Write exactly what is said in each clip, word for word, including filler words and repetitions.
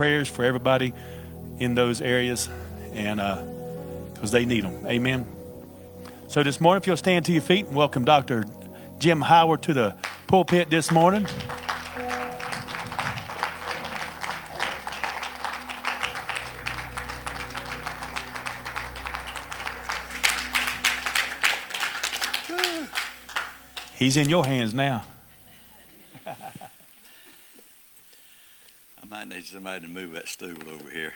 prayers for everybody in those areas, and because uh, they need them. Amen. So this morning, if you'll stand to your feet and welcome Doctor Jim Howard to the pulpit this morning. He's in your hands now. I might need somebody to move that stool over here.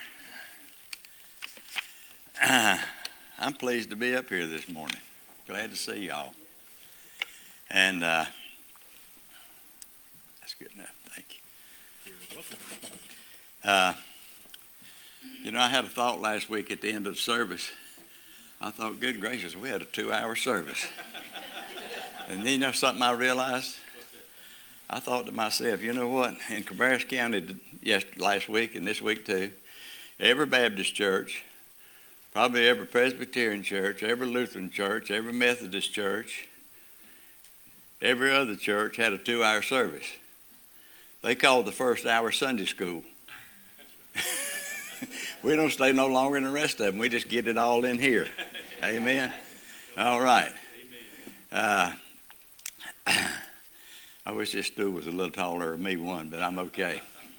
I'm pleased to be up here this morning. Glad to see y'all. And uh, that's good enough. Thank you. You're welcome. Uh, you know, I had a thought last week at the end of the service. I thought, good gracious, we had a two-hour service. And then you know something I realized? I thought to myself, you know what? In Cabarrus County yes, last week and this week too, every Baptist church, probably every Presbyterian church, every Lutheran church, every Methodist church, every other church had a two-hour service. They called the first hour Sunday school. We don't stay no longer than the rest of them. We just get it all in here. Amen? All right. Uh, I wish this stool was a little taller than me one, but I'm okay.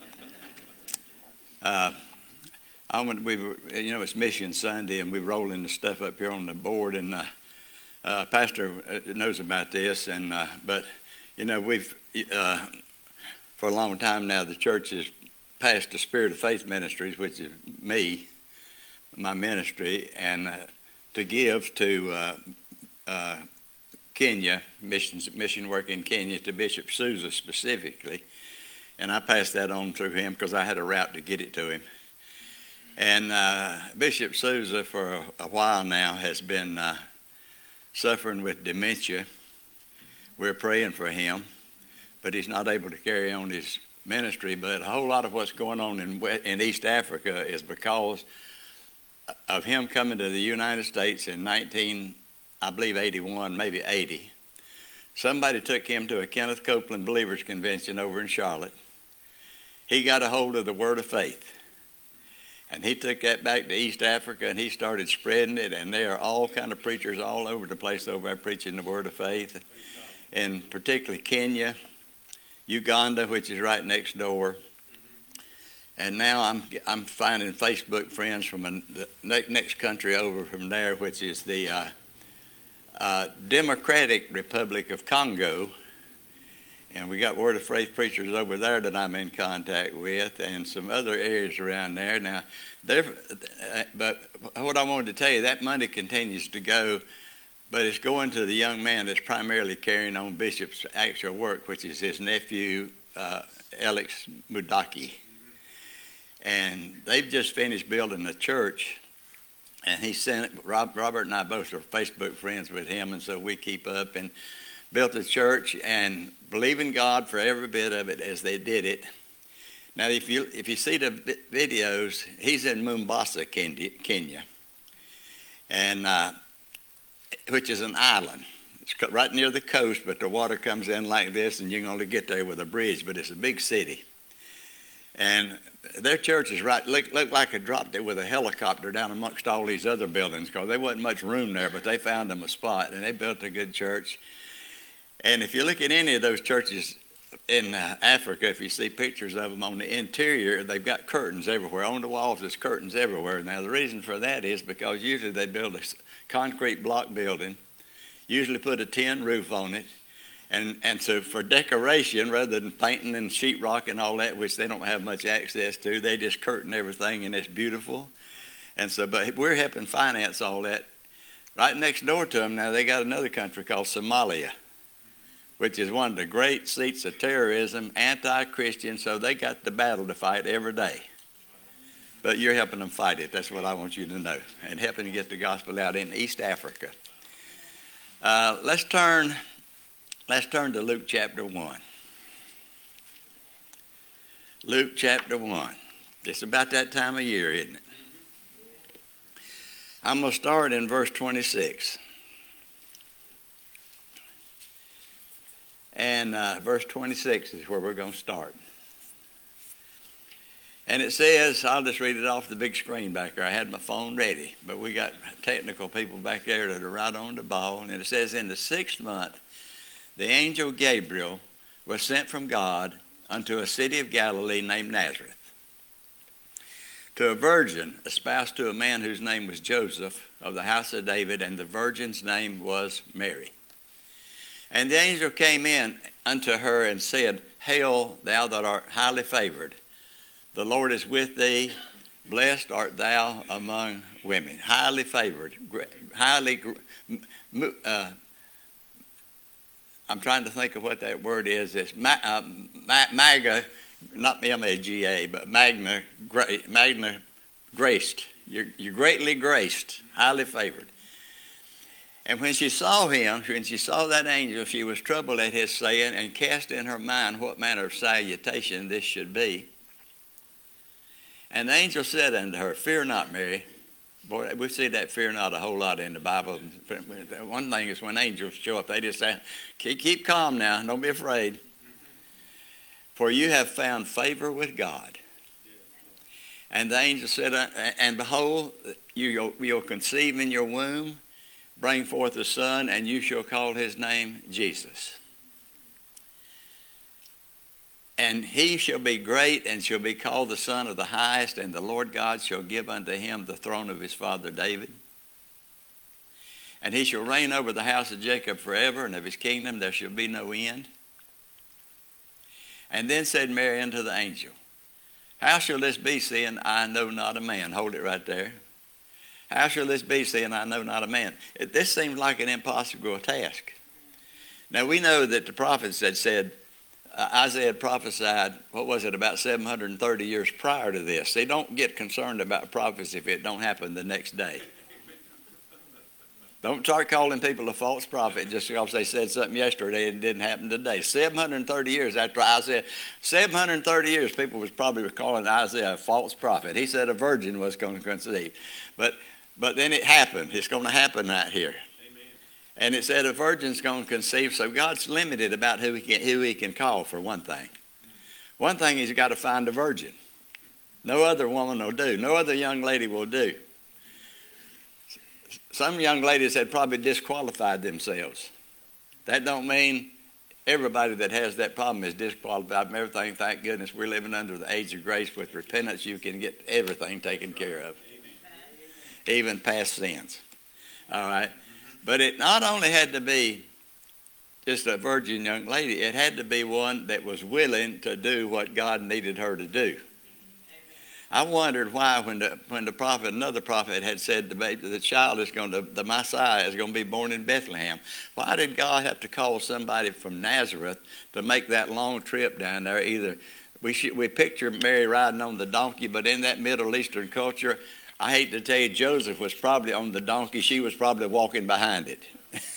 Uh, I went, we were, you know, it's Mission Sunday, and we're rolling the stuff up here on the board, and uh, uh, Pastor knows about this, and uh, but you know, we've uh, for a long time now the church has passed the Spirit of Faith Ministries, which is me, my ministry, and uh, to give to uh, uh, Kenya, missions, mission work in Kenya, to Bishop Souza specifically. And I passed that on through him because I had a route to get it to him. And uh, Bishop Souza, for a, a while now, has been uh, suffering with dementia. We're praying for him, but he's not able to carry on his ministry. But a whole lot of what's going on in, in East Africa is because of him coming to the United States in nineteen I believe eighty-one, maybe eighty. Somebody took him to a Kenneth Copeland Believers Convention over in Charlotte. He got a hold of the Word of Faith. And he took that back to East Africa, and he started spreading it, and there are all kind of preachers all over the place over there preaching the Word of Faith. And particularly Kenya, Uganda, which is right next door. And now I'm I'm finding Facebook friends from a, the next country over from there, which is the uh, Uh, Democratic Republic of Congo, and we got Word of Faith preachers over there that I'm in contact with, and some other areas around there. Now, uh, but what I wanted to tell you, that money continues to go, but it's going to the young man that's primarily carrying on Bishop's actual work, which is his nephew, uh, Alex Mudaki. And they've just finished building a church. And he sent it, Rob, Robert and I both are Facebook friends with him, and so we keep up, and built a church and believe in God for every bit of it as they did it. Now, if you if you see the videos, he's in Mombasa, Kenya, and uh, which is an island. It's right near the coast, but the water comes in like this, and you can only get there with a bridge, but it's a big city. And their church is right, looked look like it dropped it with a helicopter down amongst all these other buildings because there wasn't much room there, but they found them a spot, and they built a good church. And if you look at any of those churches in uh, Africa, if you see pictures of them on the interior, they've got curtains everywhere. On the walls, there's curtains everywhere. Now, the reason for that is because usually they build a concrete block building, usually put a tin roof on it, And and so for decoration, rather than painting and sheetrock and all that, which they don't have much access to, they just curtain everything, and it's beautiful. And so, but we're helping finance all that. Right next door to them now, they got another country called Somalia, which is one of the great seats of terrorism, anti-Christian, so they got the battle to fight every day. But you're helping them fight it. That's what I want you to know, and helping to get the gospel out in East Africa. Uh, let's turn... Let's turn to Luke chapter one. Luke chapter one. It's about that time of year, isn't it? I'm going to start in verse twenty-six. And uh, verse twenty-six is where we're going to start. And it says, I'll just read it off the big screen back there. I had my phone ready, but we got technical people back there that are right on the ball. And it says, in the sixth month, the angel Gabriel was sent from God unto a city of Galilee named Nazareth, to a virgin espoused to a man whose name was Joseph, of the house of David, and the virgin's name was Mary. And the angel came in unto her and said, Hail, thou that art highly favored. The Lord is with thee. Blessed art thou among women. Highly favored. Highly, uh, I'm trying to think of what that word is. It's ma, uh, ma, maga, not M A G A, but magna, gra, magna graced. You're, you're greatly graced, highly favored. And when she saw him, when she saw that angel, she was troubled at his saying, and cast in her mind what manner of salutation this should be. And the angel said unto her, Fear not, Mary. Boy, we see that fear not a whole lot in the Bible. One thing is when angels show up, they just say, keep, keep calm now, don't be afraid. For you have found favor with God. And the angel said, And behold, you, you'll conceive in your womb, bring forth a son, and you shall call his name Jesus. And he shall be great, and shall be called the Son of the Highest, and the Lord God shall give unto him the throne of his father David. And he shall reign over the house of Jacob forever, and of his kingdom there shall be no end. And then said Mary unto the angel, How shall this be, seeing I know not a man? Hold it right there. How shall this be, seeing I know not a man? It, this seems like an impossible task. Now we know that the prophets had said, uh, Isaiah had prophesied, what was it, about seven hundred thirty years prior to this. They don't get concerned about prophecy if it don't happen the next day. Don't start calling people a false prophet just because they said something yesterday and it didn't happen today. seven hundred thirty years after Isaiah, seven hundred thirty years, people was probably calling Isaiah a false prophet. He said a virgin was going to conceive. But but then it happened. It's going to happen right here. Amen. And it said a virgin's going to conceive, so God's limited about who he can, who he can call, for one thing. One thing is, he's got to find a virgin. No other woman will do. No other young lady will do. Some young ladies had probably disqualified themselves. That don't mean everybody that has that problem is disqualified from everything. Thank goodness we're living under the age of grace. With repentance, you can get everything taken care of, even past sins. All right? But it not only had to be just a virgin young lady, it had to be one that was willing to do what God needed her to do. I wondered why when the when the prophet, another prophet had said the baby, the child is going to, the Messiah is going to be born in Bethlehem. Why did God have to call somebody from Nazareth to make that long trip down there? Either we should, we picture Mary riding on the donkey, but in that Middle Eastern culture, I hate to tell you, Joseph was probably on the donkey. She was probably walking behind it.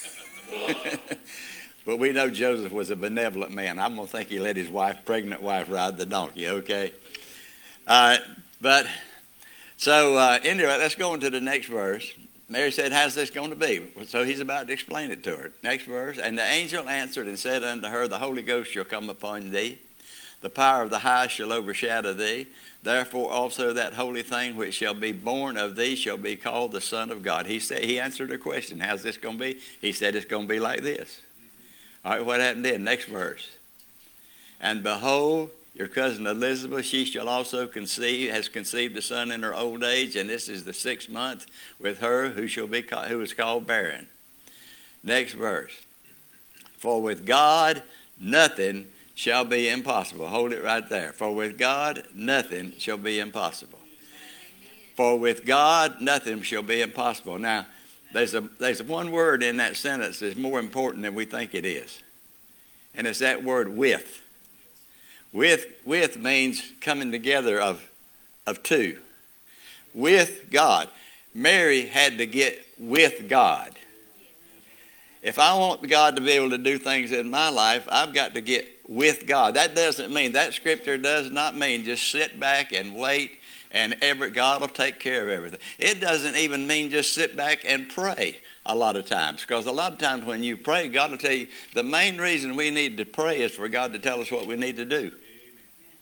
But we know Joseph was a benevolent man. I'm going to think he let his wife, pregnant wife, ride the donkey, okay? Uh, but, so uh, anyway, let's go into the next verse. Mary said, how's this going to be? So he's about to explain it to her. Next verse. And the angel answered and said unto her, the Holy Ghost shall come upon thee. The power of the highest shall overshadow thee. Therefore also that holy thing which shall be born of thee shall be called the Son of God. He said, he answered her question, how's this going to be? He said, it's going to be like this. All right, what happened then? Next verse. And behold, your cousin Elizabeth, she shall also conceive, has conceived a son in her old age, and this is the sixth month with her who shall be called, who is called barren. Next verse. For with God nothing shall be impossible. Hold it right there. For with God nothing shall be impossible. For with God nothing shall be impossible. Now, there's a there's one word in that sentence that's more important than we think it is, and it's that word with. With, with means coming together of, of two. With God. Mary had to get with God. If I want God to be able to do things in my life, I've got to get with God. That doesn't mean, that scripture does not mean just sit back and wait and every, God will take care of everything. It doesn't even mean just sit back and pray a lot of times. Because a lot of times when you pray, God will tell you, the main reason we need to pray is for God to tell us what we need to do.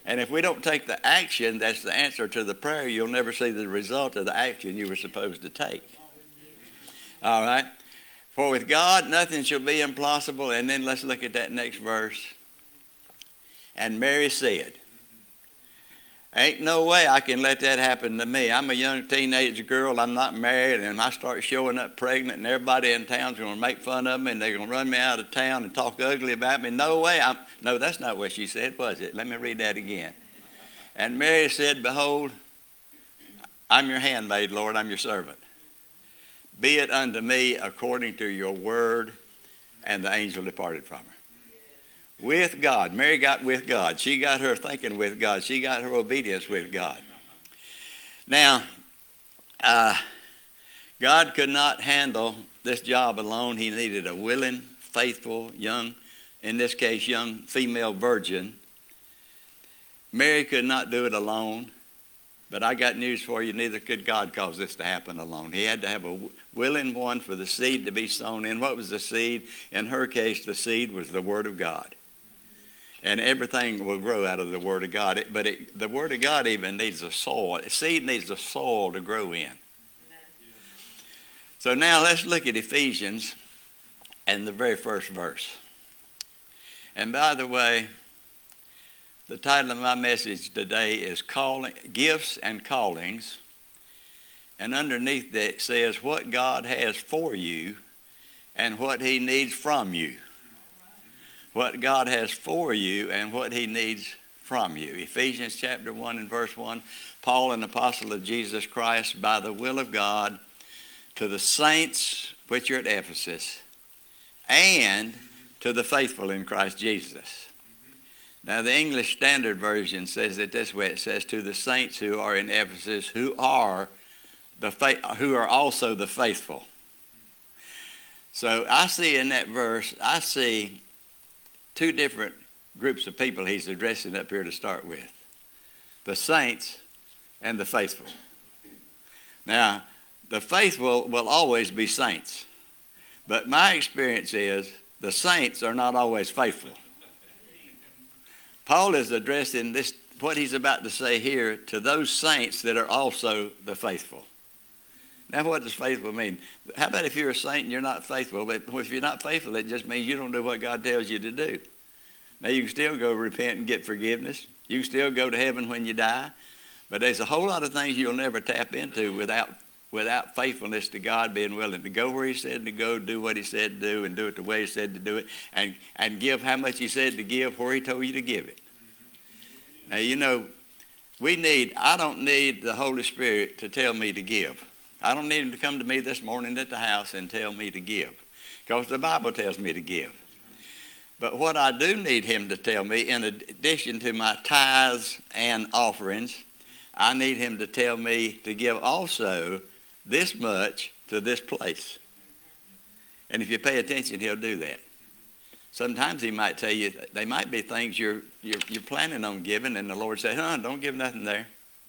And if we don't take the action that's the answer to the prayer, you'll never see the result of the action you were supposed to take. All right? For with God, nothing shall be impossible. And then let's look at that next verse. And Mary said, ain't no way I can let that happen to me. I'm a young teenage girl. I'm not married. And I start showing up pregnant, and everybody in town's going to make fun of me, and they're going to run me out of town and talk ugly about me. No way. I'm, no, that's not what she said, was it? Let me read that again. And Mary said, behold, I'm your handmaid, Lord. I'm your servant. Be it unto me according to your word. And the angel departed from her. With God. Mary got with God. She got her thinking with God. She got her obedience with God. Now, uh, God could not handle this job alone. He needed a willing, faithful, young, in this case, young female virgin. Mary could not do it alone. But I got news for you. Neither could God cause this to happen alone. He had to have a willing one for the seed to be sown in. What was the seed? In her case, the seed was the Word of God. And everything will grow out of the Word of God. It, but it, the Word of God even needs a soil. A seed needs a soil to grow in. So now let's look at Ephesians and the very first verse. And by the way, the title of my message today is Calling, Gifts and Callings. And underneath that says what God has for you and what he needs from you. What God has for you and what he needs from you. Ephesians chapter one and verse one. Paul, an apostle of Jesus Christ, by the will of God, to the saints which are at Ephesus, and to the faithful in Christ Jesus. Now, the English Standard Version says it this way. It says, to the saints who are in Ephesus, who are the fa- who are also the faithful. So I see in that verse, I see two different groups of people he's addressing up here to start with. The saints and the faithful. Now, the faithful will always be saints. But my experience is the saints are not always faithful. Paul is addressing this, what he's about to say here, to those saints that are also the faithful. Now, what does faithful mean? How about if you're a saint and you're not faithful? But if you're not faithful, it just means you don't do what God tells you to do. Now, you can still go repent and get forgiveness. You can still go to heaven when you die. But there's a whole lot of things you'll never tap into without without faithfulness to God, being willing to go where he said to go, do what he said to do, and do it the way he said to do it, and, and give how much he said to give where he told you to give it. Now, you know, we need, I don't need the Holy Spirit to tell me to give. I don't need him to come to me this morning at the house and tell me to give, because the Bible tells me to give. But what I do need him to tell me, in addition to my tithes and offerings, I need him to tell me to give also this much to this place. And if you pay attention, he'll do that. Sometimes he might tell you, they might be things you're, you're, you're planning on giving, and the Lord said, huh, don't give nothing there.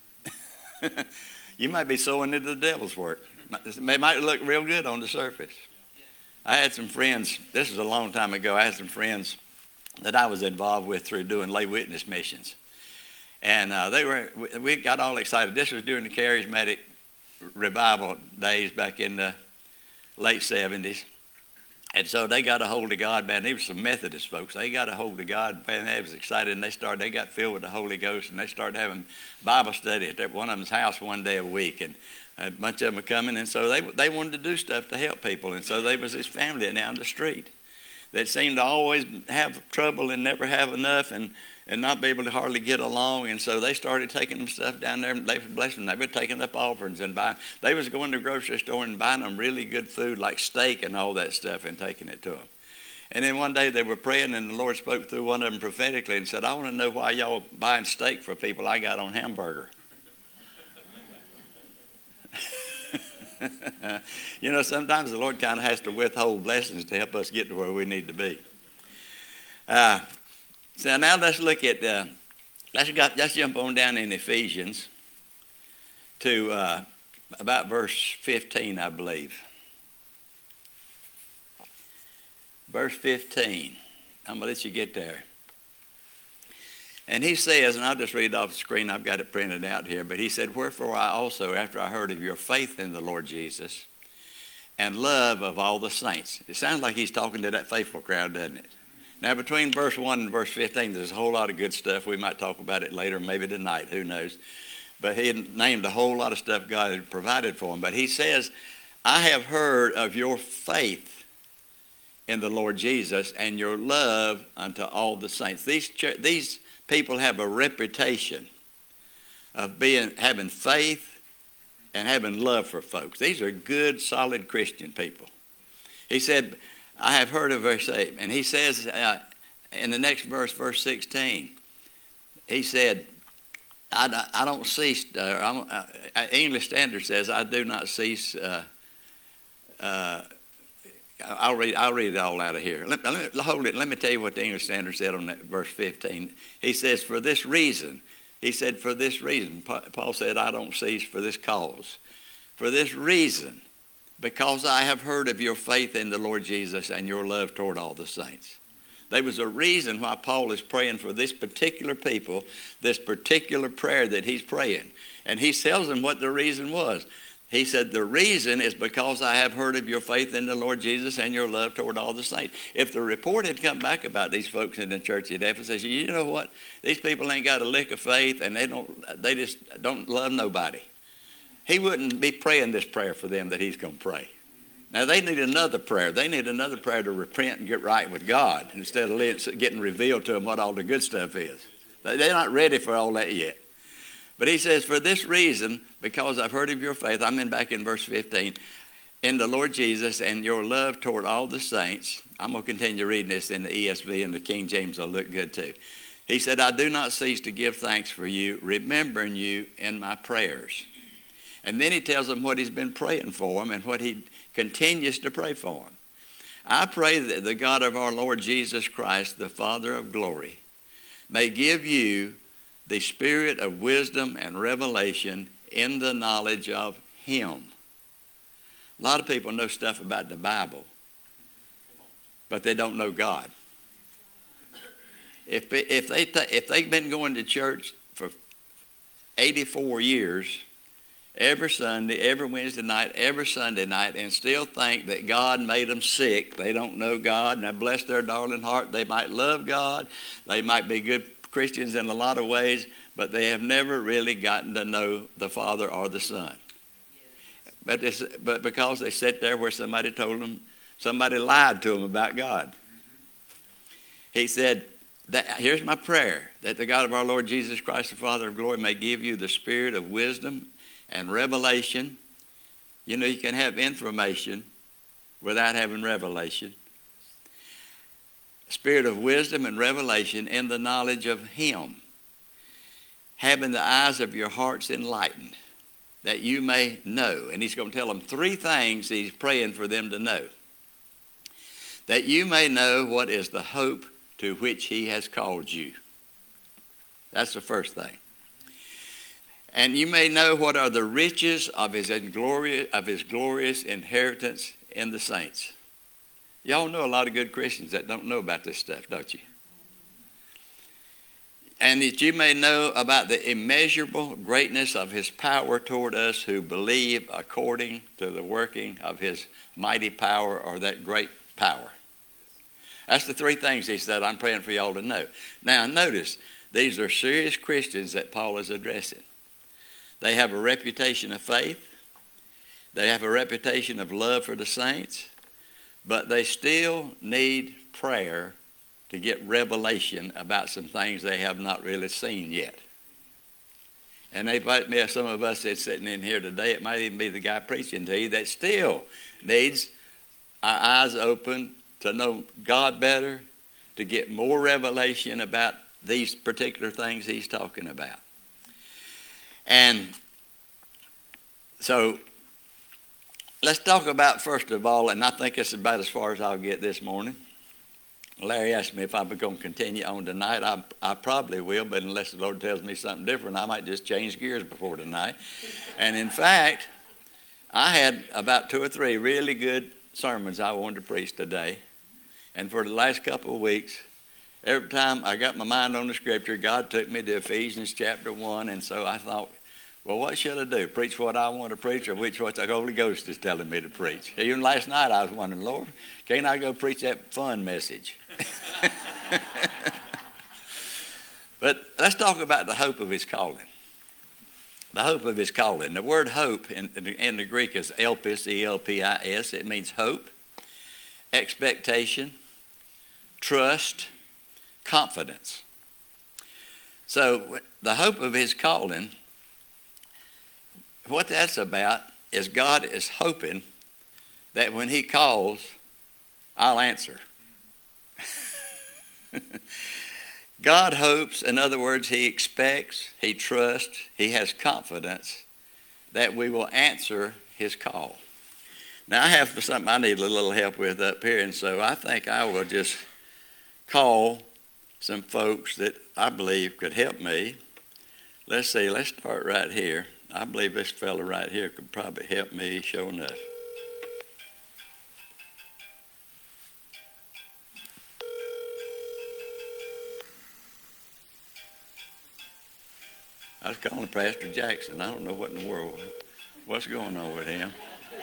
You might be sowing into the devil's work. It might look real good on the surface. I had some friends, this was a long time ago, I had some friends that I was involved with through doing lay witness missions. And uh, they were, we got all excited. This was during the charismatic revival days back in the late seventies. And so they got a hold of God, man. They were some Methodist folks. They got a hold of God, man. They was excited, and they started. They got filled with the Holy Ghost, and they started having Bible study at one of them's house one day a week, and a bunch of them were coming. And so they they wanted to do stuff to help people, and so there was this family down the street that seemed to always have trouble and never have enough, and and not be able to hardly get along. And so they started taking them stuff down there, and they were blessing them. They were taking up offerings and buying. They was going to the grocery store and buying them really good food like steak and all that stuff and taking it to them. And then one day they were praying, and the Lord spoke through one of them prophetically and said, I want to know why y'all buying steak for people I got on hamburger. You know, sometimes the Lord kind of has to withhold blessings to help us get to where we need to be. Uh, So now let's look at, uh, let's, got, let's jump on down in Ephesians to uh, about verse fifteen, I believe. Verse fifteen. I'm going to let you get there. And he says, and I'll just read it off the screen, I've got it printed out here, but he said, wherefore I also, after I heard of your faith in the Lord Jesus and love of all the saints. It sounds like he's talking to that faithful crowd, doesn't it? Now, between verse one and verse fifteen, there's a whole lot of good stuff. We might talk about it later, maybe tonight, who knows. But he had named a whole lot of stuff God had provided for him. But he says, I have heard of your faith in the Lord Jesus and your love unto all the saints. These, these people have a reputation of being having faith and having love for folks. These are good, solid Christian people. He said, I have heard of verse eight. And he says uh, in the next verse, verse sixteen, he said, I, I don't cease, uh, I'm, uh, English Standard says, I do not cease, uh, uh, I'll read, I'll read it all out of here. Let, let, hold it, let me tell you what the English Standard said on that verse fifteen. He says, for this reason, he said, for this reason, Paul said, I don't cease for this cause. For this reason, because I have heard of your faith in the Lord Jesus and your love toward all the saints. There was a reason why Paul is praying for this particular people, this particular prayer that he's praying. And he tells them what the reason was. He said, the reason is because I have heard of your faith in the Lord Jesus and your love toward all the saints. If the report had come back about these folks in the church at Ephesus, you know what? These people ain't got a lick of faith and they don't, they just don't love nobody. He wouldn't be praying this prayer for them that he's going to pray. Now, they need another prayer. They need another prayer to repent and get right with God instead of getting revealed to them what all the good stuff is. They're not ready for all that yet. But he says, for this reason, because I've heard of your faith, I'm in back in verse fifteen, in the Lord Jesus and your love toward all the saints. I'm going to continue reading this in the E S V, and the King James will look good too. He said, I do not cease to give thanks for you, remembering you in my prayers. And then he tells them what he's been praying for them and what he continues to pray for them. I pray that the God of our Lord Jesus Christ, the Father of glory, may give you the spirit of wisdom and revelation in the knowledge of him. A lot of people know stuff about the Bible, but they don't know God. If, if, they th- if they've been going to church for eighty-four years, every Sunday, every Wednesday night, every Sunday night, and still think that God made them sick. They don't know God, and bless their darling heart. They might love God. They might be good Christians in a lot of ways, but they have never really gotten to know the Father or the Son. But, this, but because they sit there where somebody told them, somebody lied to them about God. He said, that, here's my prayer, that the God of our Lord Jesus Christ, the Father of glory, may give you the spirit of wisdom and revelation. You know, you can have information without having revelation. Spirit of wisdom and revelation in the knowledge of him. Having the eyes of your hearts enlightened, that you may know. And he's going to tell them three things he's praying for them to know. That you may know what is the hope to which he has called you. That's the first thing. And you may know what are the riches of his glorious, of his glorious inheritance in the saints. Y'all know a lot of good Christians that don't know about this stuff, don't you? And that you may know about the immeasurable greatness of his power toward us who believe according to the working of his mighty power, or that great power. That's the three things he said I'm praying for y'all to know. Now notice, these are serious Christians that Paul is addressing. They have a reputation of faith. They have a reputation of love for the saints. But they still need prayer to get revelation about some things they have not really seen yet. And they might be some of us that's sitting in here today. It might even be the guy preaching to you that still needs our eyes open to know God better, to get more revelation about these particular things he's talking about. And so let's talk about, first of all, and I think it's about as far as I'll get this morning. Larry asked me if I'm going to continue on tonight. I, I probably will, but unless the Lord tells me something different, I might just change gears before tonight. And in fact, I had about two or three really good sermons I wanted to preach today. And for the last couple of weeks, every time I got my mind on the scripture, God took me to Ephesians chapter one, and so I thought, well, what should I do? Preach what I want to preach, or which what the Holy Ghost is telling me to preach? Even last night I was wondering, Lord, can't I go preach that fun message? But let's talk about the hope of his calling. The hope of his calling. The word hope in, in the Greek is elpis, E L P I S. It means hope, expectation, trust, confidence. So the hope of his calling, what that's about is God is hoping that when he calls, I'll answer. God hopes, in other words, he expects, he trusts, he has confidence that we will answer his call. Now, I have something I need a little help with up here, and so I think I will just call some folks that I believe could help me. Let's see, let's start right here. I believe this fella right here could probably help me, sure enough. I was calling Pastor Jackson. I don't know what in the world, what's going on with him.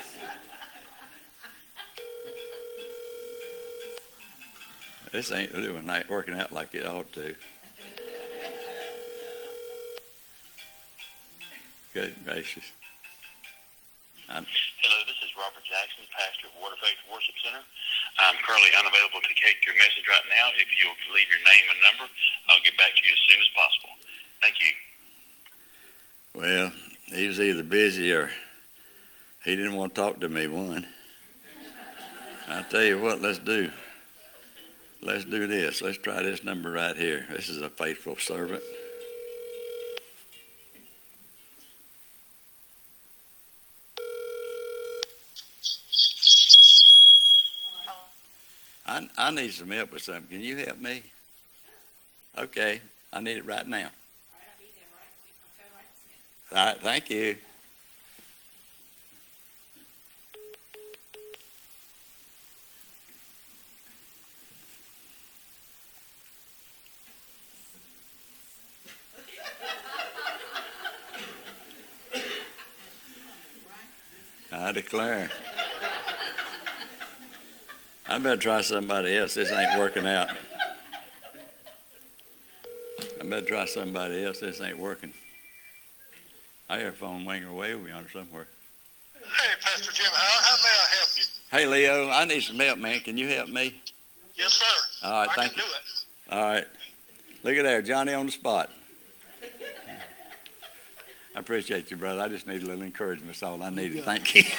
This ain't doing, ain't working out like it ought to. Good gracious. I'm, Hello, this is Robert Jackson, pastor of Water Faith Worship Center. I'm currently unavailable to take your message right now. If you'll leave your name and number, I'll get back to you as soon as possible. Thank you. well, he was either busy or he didn't want to talk to me, one. I tell you what, let's do. Let's do this. Let's try this number right here. This is a faithful servant. I, I need some help with something. Can you help me? Okay, I need it right now. All right, thank you. I declare. I better try somebody else. This ain't working out. I better try somebody else. This ain't working. I hear a phone ringer way over yonder somewhere. Hey, Pastor Jim, how, how may I help you? Hey, Leo, I need some help, man. Can you help me? Yes, sir. All right, I thank can you. do it. All right. Look at there, Johnny on the spot. I appreciate you, brother. I just need a little encouragement. That's all I needed. Thank you.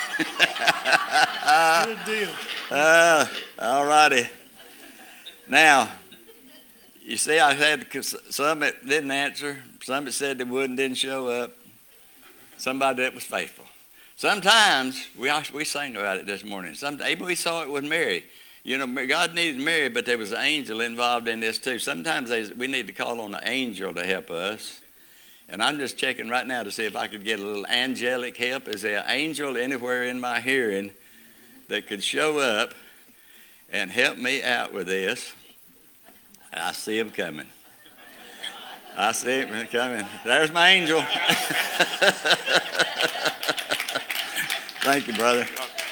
Good deal. Uh, all righty. Now, you see, I had some that didn't answer, some that said they would and didn't show up, somebody that was faithful. Sometimes, we we sang about it this morning, Some, we saw it with Mary. You know, God needed Mary, but there was an angel involved in this too. Sometimes they, we need to call on an angel to help us. And I'm just checking right now to see if I could get a little angelic help. Is there an angel anywhere in my hearing that could show up and help me out with this? I see him coming. I see him coming. There's my angel. Thank you, brother.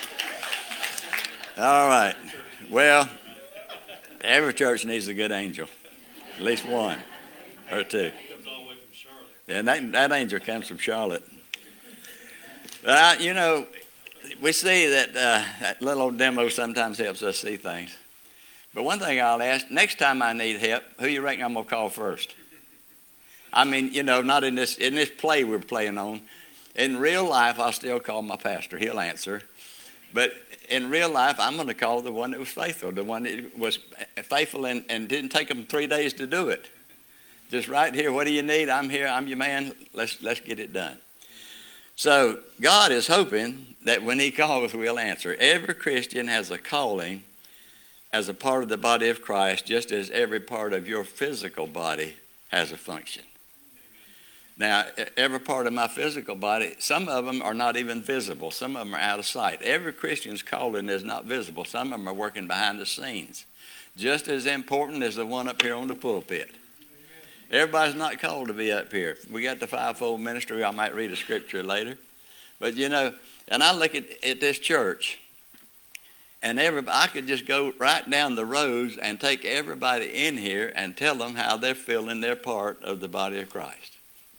All right. Well, every church needs a good angel. At least one or two. And that, that angel comes from Charlotte. Uh, you know, we see that uh, that little old demo sometimes helps us see things. But one thing I'll ask, next time I need help, who you reckon I'm going to call first? I mean, you know, not in this in this play we're playing on. In real life, I'll still call my pastor. He'll answer. But in real life, I'm going to call the one that was faithful, the one that was faithful and, and didn't take them three days to do it. Just right here, what do you need? I'm here, I'm your man. Let's let's get it done. So God is hoping that when he calls, we'll answer. Every Christian has a calling as a part of the body of Christ, just as every part of your physical body has a function. Now, every part of my physical body, some of them are not even visible. Some of them are out of sight. Every Christian's calling is not visible. Some of them are working behind the scenes. just as important as the one up here on the pulpit. Everybody's not called to be up here. We got the fivefold ministry. I might read a scripture later. But, you know, and I look at, at this church, and everybody, I could just go right down the rows and take everybody in here and tell them how they're feeling their part of the body of Christ.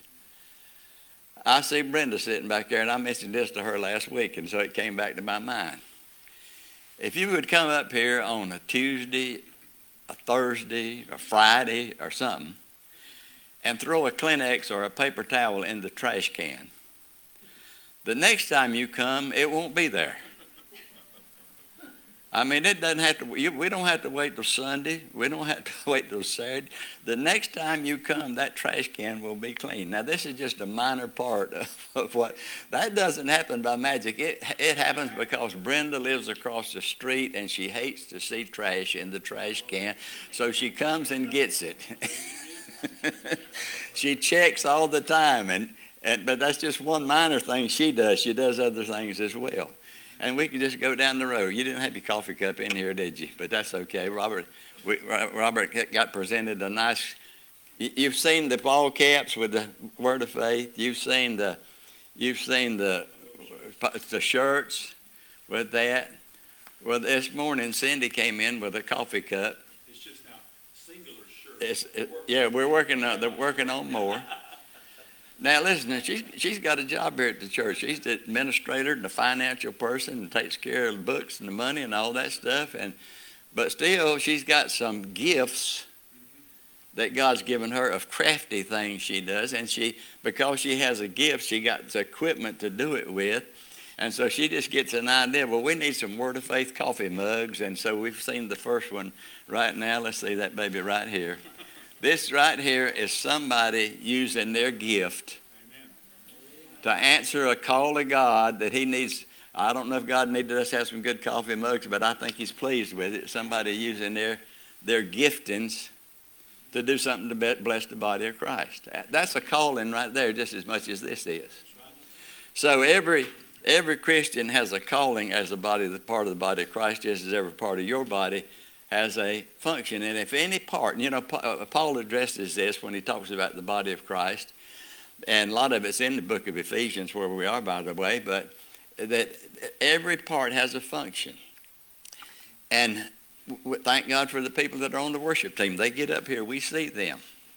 I see Brenda sitting back there, and I mentioned this to her last week, and so it came back to my mind. If you would come up here on a Tuesday, a Thursday, a Friday, or something, and throw a Kleenex or a paper towel in the trash can, the next time you come, it won't be there. I mean, it doesn't have to, we don't have to wait till Sunday. We don't have to wait till Saturday. The next time you come, that trash can will be clean. Now, this is just a minor part of, of what, that doesn't happen by magic. It, it happens because Brenda lives across the street and she hates to see trash in the trash can, so she comes and gets it. She checks all the time, and, and but that's just one minor thing she does. She does other things as well. And we can just go down the road. You didn't have your coffee cup in here, did you? But that's okay. Robert we, Robert got presented a nice, you've seen the ball caps with the word of faith. You've seen the, you've seen the, the shirts with that. Well, this morning, Cindy came in with a coffee cup. It's just now singular shirt. It's, it, yeah, we're working on, they're working on more. Now, listen, she's, she's got a job here at the church. She's the administrator and the financial person and takes care of the books and the money and all that stuff. And but still, she's got some gifts that God's given her of crafty things she does. And she, because she has a gift, she got the equipment to do it with. And so she just gets an idea, well, we need some Word of Faith coffee mugs. And so we've seen the first one right now. Let's see that baby right here. This right here is somebody using their gift to answer a call to God that he needs. I don't know if God needed us to have some good coffee mugs, but I think he's pleased with it. Somebody using their, their giftings to do something to bless the body of Christ. That's a calling right there just as much as this is. So every every Christian has a calling as a body, the part of the body of Christ, just as every part of your body has a function. And if any part, you know, Paul addresses this when he talks about the body of Christ, and a lot of it's in the book of Ephesians where we are, by the way, but that every part has a function. And thank God for the people that are on the worship team. They get up here, we see them.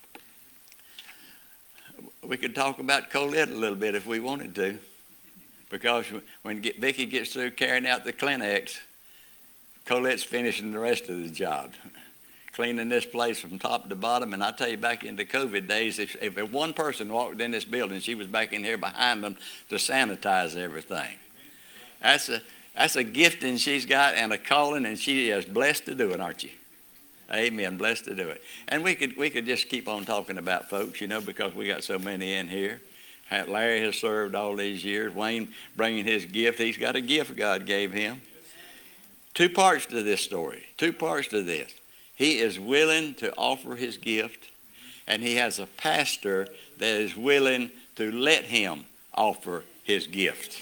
We could talk about Colette a little bit if we wanted to, because when Vicki gets through carrying out the Kleenex, Colette's finishing the rest of the job, cleaning this place from top to bottom. And I tell you, back in the COVID days, if, if one person walked in this building, she was back in here behind them to sanitize everything. That's a, that's a gifting she's got and a calling, and she is blessed to do it, aren't you? Amen, blessed to do it. And we could, we could just keep on talking about folks, you know, because we got so many in here. Larry has served all these years. Wayne bringing his gift. He's got a gift God gave him. Two parts to this story, two parts to this. He is willing to offer his gift, and he has a pastor that is willing to let him offer his gift.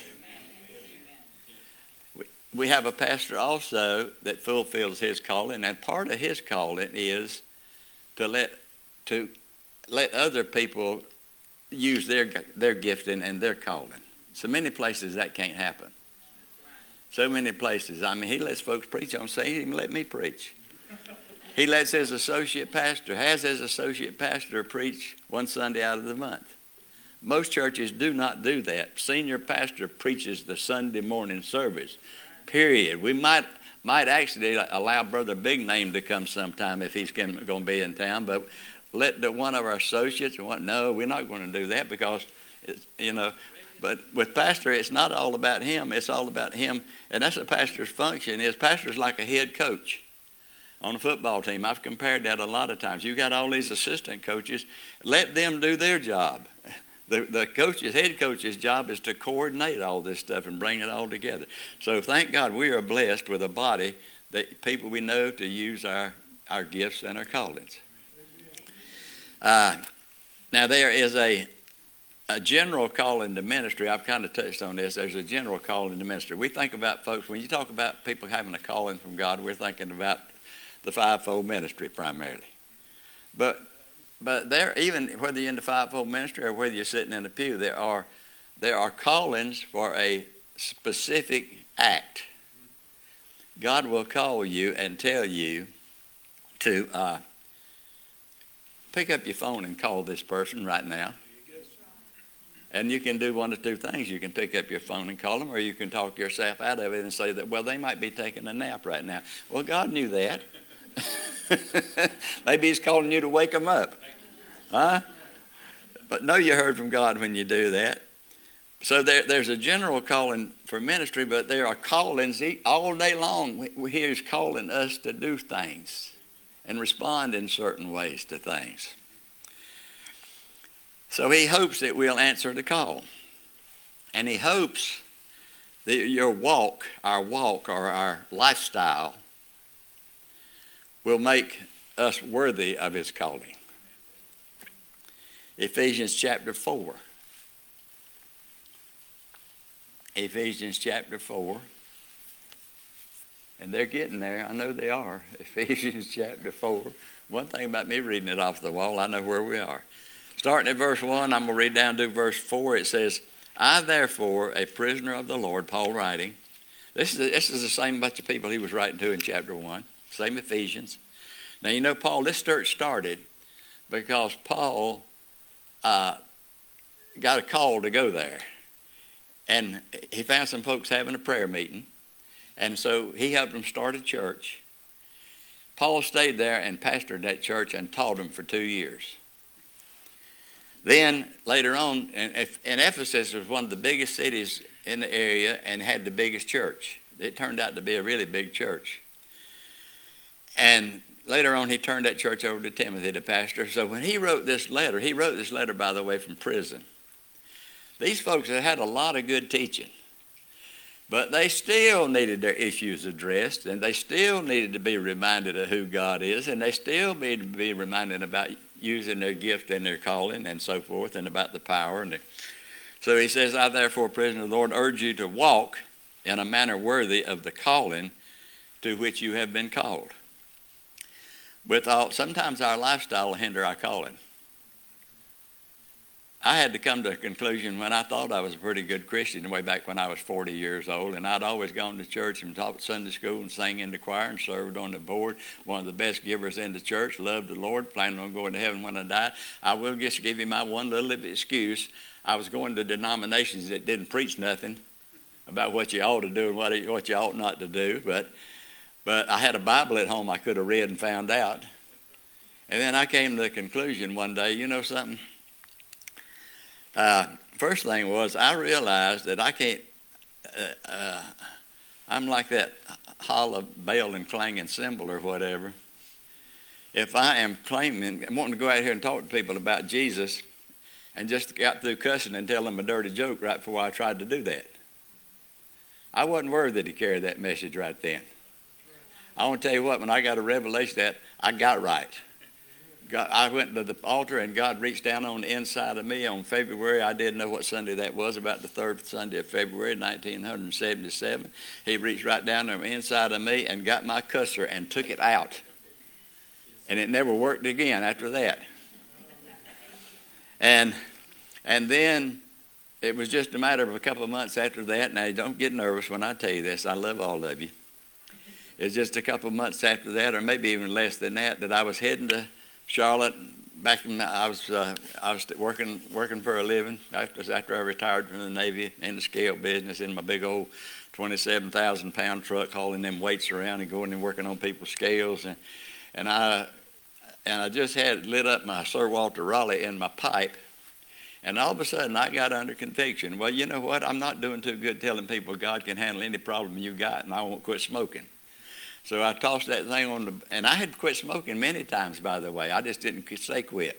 We have a pastor also that fulfills his calling, and part of his calling is to let to let other people use their their gifting and their calling. So many places that can't happen. So many places. I mean, he lets folks preach on Sunday. He even let me preach. He lets his associate pastor, has his associate pastor preach one Sunday out of the month. Most churches do not do that. Senior pastor preaches the Sunday morning service, period. We might might actually allow Brother Big Name to come sometime if he's going to be in town, but let the, one of our associates, no, we're not going to do that because, it's, you know, but with pastor, it's not all about him. It's all about him. And that's a pastor's function is pastor's like a head coach on a football team. I've compared that a lot of times. You got all these assistant coaches. Let them do their job. The, the coach's, head coach's job is to coordinate all this stuff and bring it all together. So thank God we are blessed with a body that people we know to use our, our gifts and our callings. Uh, now there is a A general call into ministry. I've kind of touched on this. There's a general call into ministry. We think about folks, when you talk about people having a calling from God, we're thinking about the fivefold ministry primarily. But but there, even whether you're in the fivefold ministry or whether you're sitting in the pew, there are there are callings for a specific act. God will call you and tell you to uh, pick up your phone and call this person right now. And you can do one of two things. You can pick up your phone and call them, or you can talk yourself out of it and say that, well, they might be taking a nap right now. Well, God knew that. Maybe he's calling you to wake them up. Huh? But know you heard from God when you do that. So there, there's a general calling for ministry, but there are callings all day long. He's calling us to do things and respond in certain ways to things. So he hopes that we'll answer the call. And he hopes that your walk, our walk or our lifestyle, will make us worthy of his calling. Ephesians chapter four. Ephesians chapter four. And they're getting there. I know they are. Ephesians chapter four. One thing about me reading it off the wall, I know where we are. Starting at verse one, I'm going to read down to verse four. It says, I therefore, a prisoner of the Lord, Paul writing. This is, this is the same bunch of people he was writing to in chapter one. Same Ephesians. Now, you know, Paul, this church started because Paul uh, got a call to go there. And he found some folks having a prayer meeting. And so he helped them start a church. Paul stayed there and pastored that church and taught them for two years. Then later on, and Ephesus was one of the biggest cities in the area and had the biggest church. It turned out to be a really big church. And later on, he turned that church over to Timothy, the pastor. So when he wrote this letter, he wrote this letter, by the way, from prison. These folks had had a lot of good teaching, but they still needed their issues addressed, and they still needed to be reminded of who God is, and they still needed to be reminded about using their gift and their calling and so forth, and about the power. And the, so he says, I therefore, prisoner of the Lord, urge you to walk in a manner worthy of the calling to which you have been called. Without, sometimes our lifestyle will hinder our calling. I had to come to a conclusion when I thought I was a pretty good Christian way back when I was forty years old, and I'd always gone to church and taught Sunday school and sang in the choir and served on the board. One of the best givers in the church, loved the Lord, planning on going to heaven when I die. I will just give you my one little excuse. I was going to denominations that didn't preach nothing about what you ought to do and what, what you ought not to do, but but I had a Bible at home I could have read and found out. And then I came to the conclusion one day, you know something? Uh, first thing was I realized that I can't, uh, uh, I'm like that hollow bell and clanging cymbal or whatever. If I am claiming, wanting to go out here and talk to people about Jesus and just got through cussing and tell them a dirty joke right before I tried to do that, I wasn't worthy to carry that message right then. I want to tell you what, when I got a revelation that I got right. God, I went to the altar and God reached down on the inside of me on February. I didn't know what Sunday that was, about the third Sunday of February, nineteen seventy-seven. He reached right down on the inside of me and got my cusser and took it out. And it never worked again after that. And and then it was just a matter of a couple of months after that. Now, don't get nervous when I tell you this. I love all of you. It's just a couple of months after that, or maybe even less than that, that I was heading to Charlotte. Back when I was uh, I was working working for a living after after I retired from the Navy in the scale business in my big old twenty-seven thousand pound truck, hauling them weights around and going and working on people's scales, and and I and I just had lit up my Sir Walter Raleigh in my pipe, and all of a sudden I got under conviction. Well, you know what? I'm not doing too good telling people God can handle any problem you got, and I won't quit smoking. So I tossed that thing on the, and I had quit smoking many times, by the way. I just didn't say quit.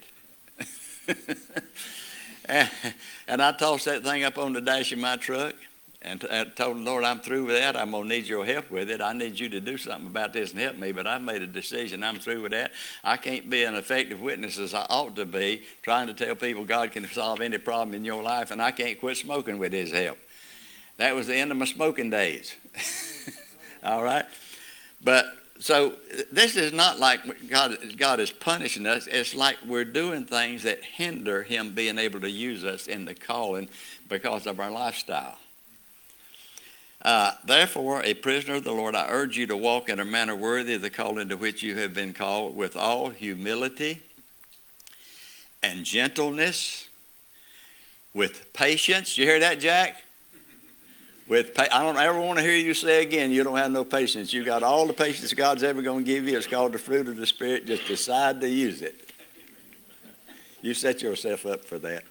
and, and I tossed that thing up on the dash of my truck and t- I told the Lord, I'm through with that. I'm going to need your help with it. I need you to do something about this and help me, but I've made a decision. I'm through with that. I can't be an effective witness as I ought to be, trying to tell people God can solve any problem in your life, and I can't quit smoking with his help. That was the end of my smoking days. All right? But so this is not like God, God is punishing us. It's like we're doing things that hinder him being able to use us in the calling because of our lifestyle. Uh, Therefore, a prisoner of the Lord, I urge you to walk in a manner worthy of the calling to which you have been called, with all humility and gentleness, with patience. You hear that, Jack? With pa- I don't ever want to hear you say again, you don't have no patience. You got all the patience God's ever going to give you. It's called the fruit of the Spirit. Just decide to use it. You set yourself up for that.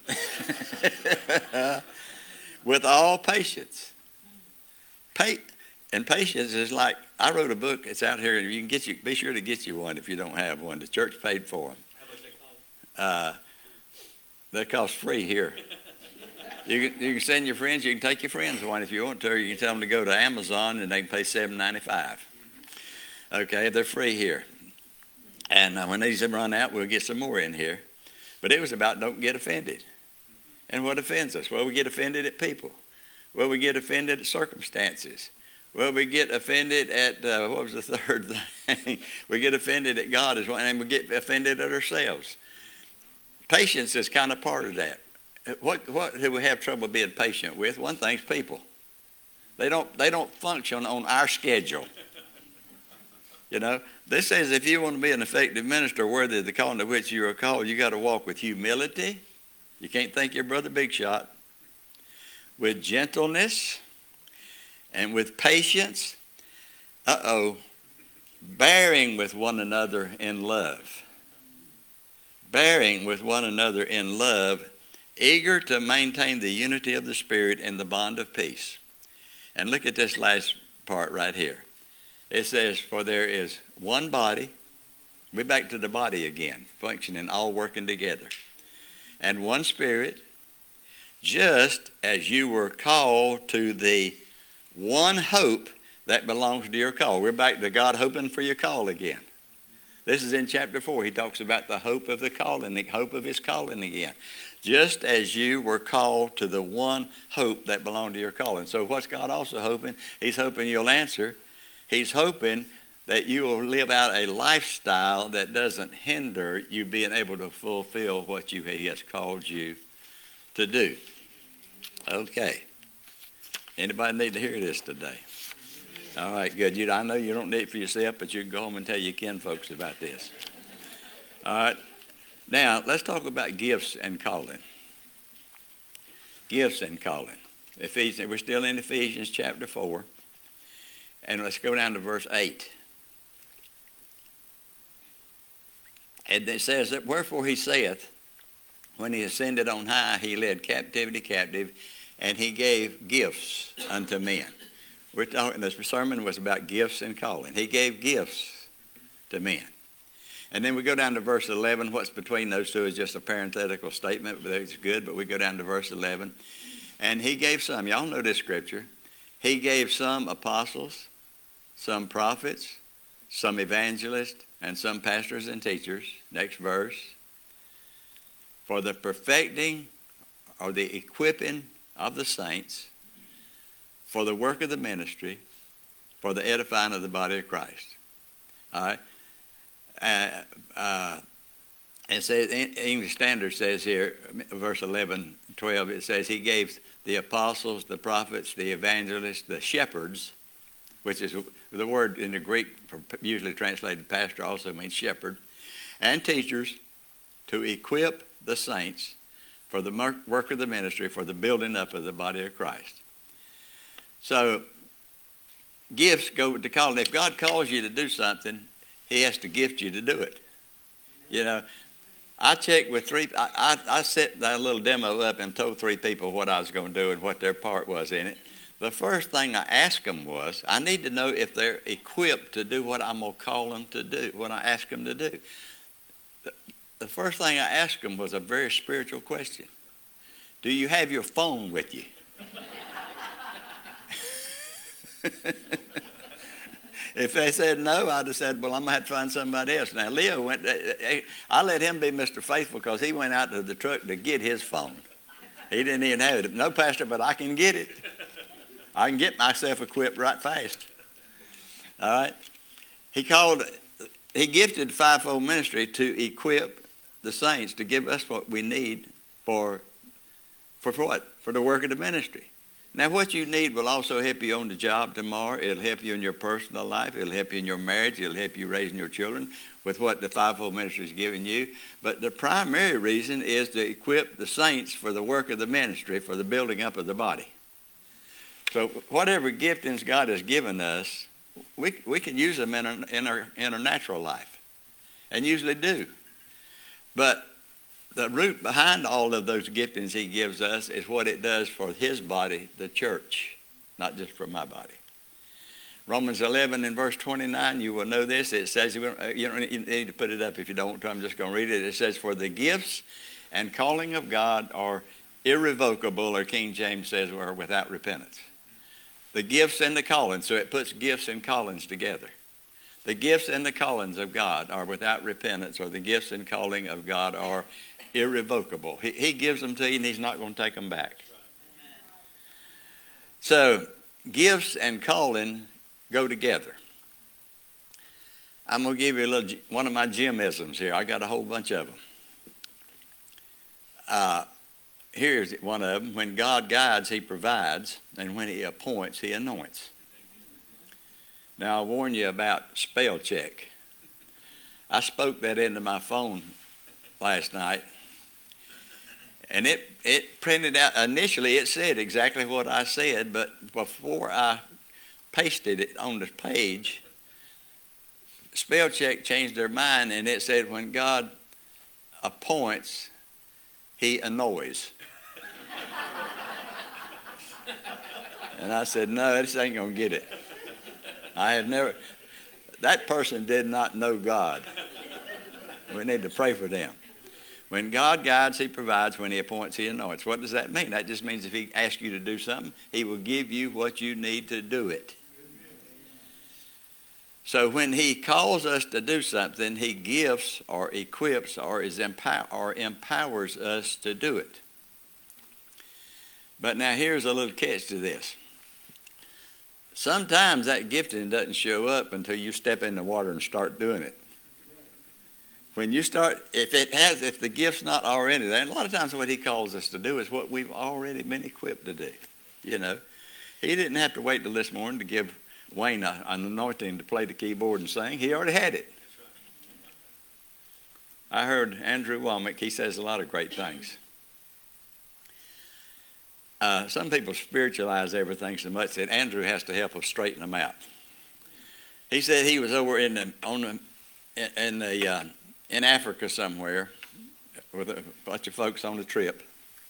With all patience. Pa- and patience is like, I wrote a book. It's out here. You can get you. Be sure to get you one if you don't have one. The church paid for them. How much they cost? Uh, they cost free here. You can, you can send your friends. You can take your friends one if you want to. Or you can tell them to go to Amazon and they can pay seven ninety-five. Okay, they're free here. And uh, when these run out, we'll get some more in here. But it was about don't get offended. And what offends us? Well, we get offended at people. Well, we get offended at circumstances. Well, we get offended at, uh, what was the third thing? We get offended at God as well, and we get offended at ourselves. Patience is kind of part of that. What what do we have trouble being patient with? One thing's people. They don't they don't function on our schedule. You know, this says if you want to be an effective minister worthy of the calling to which you are called, you got to walk with humility. You can't think your brother big shot. With gentleness and with patience. Uh-oh. Bearing with one another in love. Bearing with one another in love, eager to maintain the unity of the Spirit in the bond of peace. And look at this last part right here. It says, for there is one body. We're back to the body again, functioning, all working together. And one Spirit, just as you were called to the one hope that belongs to your call. We're back to God hoping for your call again. This is in chapter four. He talks about the hope of the calling, the hope of his calling again. Just as you were called to the one hope that belonged to your calling. So what's God also hoping? He's hoping you'll answer. He's hoping that you will live out a lifestyle that doesn't hinder you being able to fulfill what you, he has called you to do. Okay. Anybody need to hear this today? All right, good. You, I know you don't need it for yourself, but you can go home and tell your kin folks about this. All right. Now, let's talk about gifts and calling. Gifts and calling. Ephesians, we're still in Ephesians chapter four. And let's go down to verse eight. And it says that, wherefore he saith, when he ascended on high, he led captivity captive, and he gave gifts unto men. We're talking, this sermon was about gifts and calling. He gave gifts to men. And then we go down to verse eleven. What's between those two is just a parenthetical statement, but it's good. But we go down to verse eleven. And he gave some, y'all know this scripture. He gave some apostles, some prophets, some evangelists, and some pastors and teachers. Next verse. For the perfecting or the equipping of the saints, for the work of the ministry, for the edifying of the body of Christ. All right. Uh, uh, it says, English Standard says here, verse eleven, twelve, it says he gave the apostles, the prophets, the evangelists, the shepherds, which is the word in the Greek, usually translated pastor, also means shepherd, and teachers to equip the saints for the work of the ministry, for the building up of the body of Christ. So gifts go to calling. If God calls you to do something, he has to gift you to do it. You know, I checked with three, I, I, I set that little demo up and told three people what I was going to do and what their part was in it. The first thing I asked them was, I need to know if they're equipped to do what I'm going to call them to do, what I ask them to do. The, the first thing I asked them was a very spiritual question. Do you have your phone with you? If they said no, I'd have said, well, I'm going to have to find somebody else. Now, Leo went, I let him be Mister Faithful because he went out to the truck to get his phone. He didn't even have it. No, Pastor, but I can get it. I can get myself equipped right fast. All right? He called, he gifted the fivefold ministry to equip the saints, to give us what we need for, for what? For the work of the ministry. Now, what you need will also help you on the job tomorrow. It'll help you in your personal life. It'll help you in your marriage. It'll help you raising your children with what the fivefold ministry is giving you. But the primary reason is to equip the saints for the work of the ministry, for the building up of the body. So whatever giftings God has given us, we, we can use them in our, in, our, in our natural life, and usually do. But the root behind all of those giftings he gives us is what it does for his body, the church, not just for my body. Romans eleven and verse twenty-nine, you will know this. It says, you don't need to put it up if you don't want to. I'm just going to read it. It says, for the gifts and calling of God are irrevocable, or King James says, are without repentance. The gifts and the callings, so it puts gifts and callings together. The gifts and the callings of God are without repentance, or the gifts and calling of God are irrevocable. He, he gives them to you, and he's not going to take them back. So gifts and calling go together. I'm going to give you a little, one of my Jimisms here. I got a whole bunch of them. Uh, here's one of them. When God guides, he provides, and when he appoints, he anoints. Now, I'll warn you about spell check. I spoke that into my phone last night, and it, it printed out. Initially, it said exactly what I said, but before I pasted it on the page, spell check changed their mind, and it said, when God appoints, he annoys. And I said, no, this ain't going to get it. I had never, that person did not know God. We need to pray for them. When God guides, he provides. When he appoints, he anoints. What does that mean? That just means if he asks you to do something, he will give you what you need to do it. So when he calls us to do something, he gives or equips or, is empower, or empowers us to do it. But now here's a little catch to this. Sometimes that gifting doesn't show up until you step in the water and start doing it. When you start, if it has, if the gift's not already there, and a lot of times what he calls us to do is what we've already been equipped to do. You know, he didn't have to wait till this morning to give Wayne a, an anointing to play the keyboard and sing. He already had it. I heard Andrew Womack, he says a lot of great things. Uh, some people spiritualize everything so much that Andrew has to help us straighten them out. He said he was over in the, on the, in the uh, in Africa somewhere with a bunch of folks on the trip,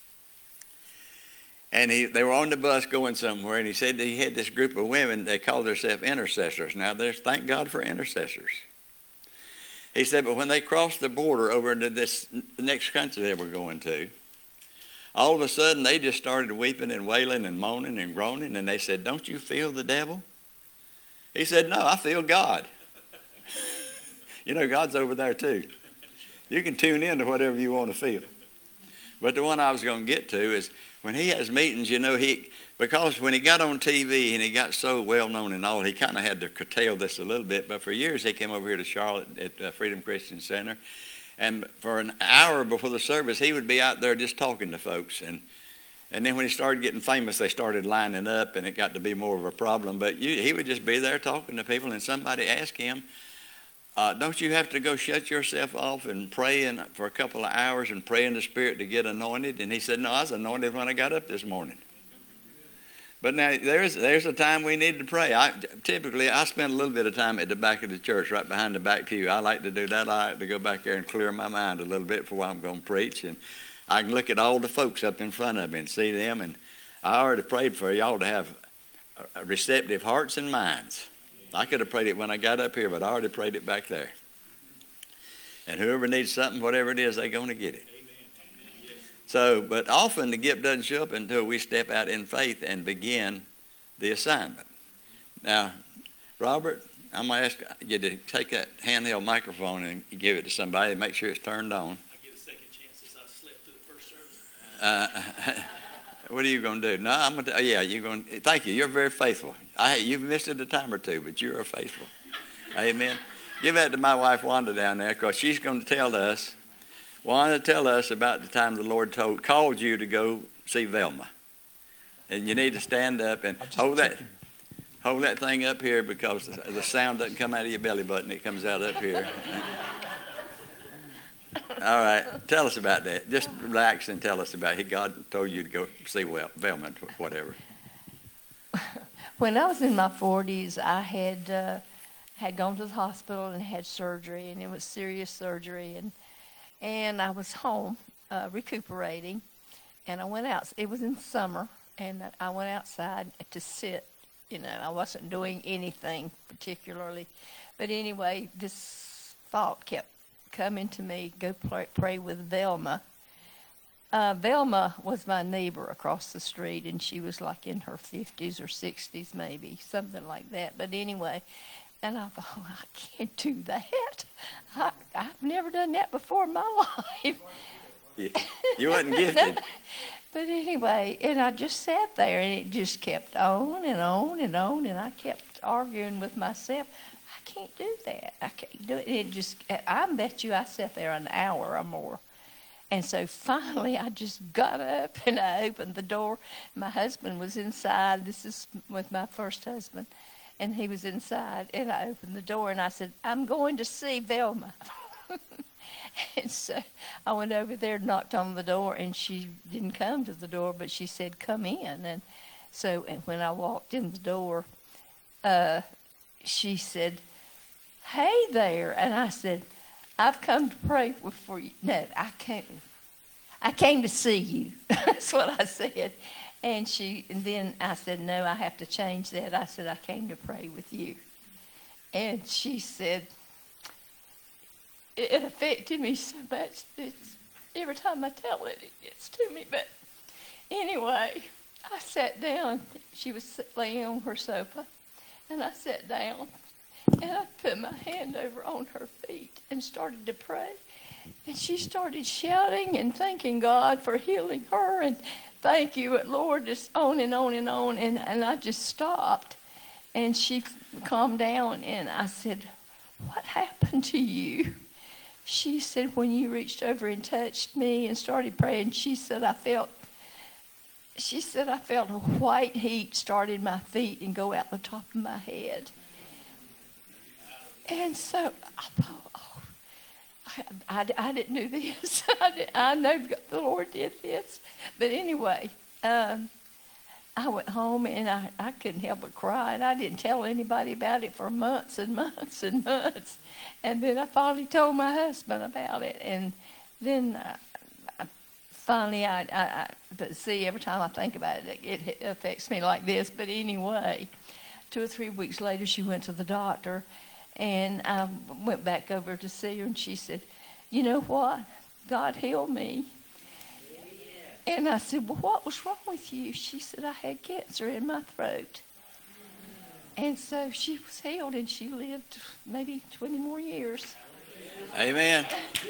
and he they were on the bus going somewhere, and he said that he had this group of women. They called themselves intercessors. Now, there's thank God for intercessors. He said, but when they crossed the border over into this the next country they were going to, all of a sudden, they just started weeping and wailing and moaning and groaning. And they said, don't you feel the devil? He said, no, I feel God. You know, God's over there too. You can tune in to whatever you want to feel. But the one I was going to get to is when he has meetings, you know, he because when he got on T V and he got so well known and all, he kind of had to curtail this a little bit. But for years, he came over here to Charlotte at uh, Freedom Christian Center. And for an hour before the service, he would be out there just talking to folks. And and then when he started getting famous, they started lining up, and it got to be more of a problem. But you, he would just be there talking to people, and somebody asked him, uh, don't you have to go shut yourself off and pray in, for a couple of hours and pray in the Spirit to get anointed? And he said, no, I was anointed when I got up this morning. But now, there's there's a time we need to pray. I, typically, I spend a little bit of time at the back of the church, right behind the back pew. I like to do that. I like to go back there and clear my mind a little bit before I'm going to preach. And I can look at all the folks up in front of me and see them. And I already prayed for y'all to have receptive hearts and minds. I could have prayed it when I got up here, but I already prayed it back there. And whoever needs something, whatever it is, they're going to get it. So, but often the gift doesn't show up until we step out in faith and begin the assignment. Now, Robert, I'm going to ask you to take that handheld microphone and give it to somebody and make sure it's turned on. I get a second chance since I slept through the first service. Uh, what are you going to do? No, I'm going to, yeah, you're going to, thank you. You're very faithful. I, you've missed it a time or two, but you are faithful. Amen. Give that to my wife Wanda down there, because she's going to tell us, Wanda, tell us about the time the Lord told, called you to go see Velma. And you need to stand up and hold that, hold that thing up here, because the, the sound doesn't come out of your belly button. It comes out up here. All right. Tell us about that. Just relax and tell us about it. God told you to go see Velma, whatever. When I was in my forties, I had uh, had gone to the hospital and had surgery, and it was serious surgery, and and I was home uh, recuperating, and I went out. It was in summer, and I went outside to sit. You know, I wasn't doing anything particularly, but anyway, this thought kept coming to me: go pray, pray with Velma. Uh, Velma was my neighbor across the street, and she was like in her fifties or sixties, maybe, something like that. But anyway, and I thought, oh, I can't do that. I, I've never done that before in my life. You, you wasn't gifted. But anyway, and I just sat there, and it just kept on and on and on, and I kept arguing with myself. I can't do that. I can't do it. It just, I bet you I sat there an hour or more. And so finally, I just got up and I opened the door. My husband was inside. This is with my first husband. And he was inside. And I opened the door and I said, I'm going to see Velma. And so I went over there, knocked on the door, and she didn't come to the door, but she said, come in. And so and when I walked in the door, uh, she said, hey there. And I said, I've come to pray for you. No, I can't. I came to see you. That's what I said. And she, and then I said, no, I have to change that. I said, I came to pray with you. And she said, it, it affected me so much. It's, every time I tell it, it gets to me. But anyway, I sat down. She was laying on her sofa, and I sat down. And I put my hand over on her feet and started to pray. And she started shouting and thanking God for healing her. And thank you, Lord, just on and on and on. And, and I just stopped. And she calmed down. And I said, what happened to you? She said, when you reached over and touched me and started praying, she said, I felt, she said, I felt a white heat start in my feet and go out the top of my head. And so I thought, oh, I, I, I didn't do this. I, did, I know the Lord did this. But anyway, um, I went home and I, I couldn't help but cry. And I didn't tell anybody about it for months and months and months. And then I finally told my husband about it. And then I, I, finally, I, I, I, but see, every time I think about it, it, it affects me like this. But anyway, two or three weeks later, she went to the doctor. And I went back over to see her, and she said, you know what? God healed me. Yeah. And I said, well, what was wrong with you? She said, I had cancer in my throat. And so she was healed, and she lived maybe twenty more years. Amen.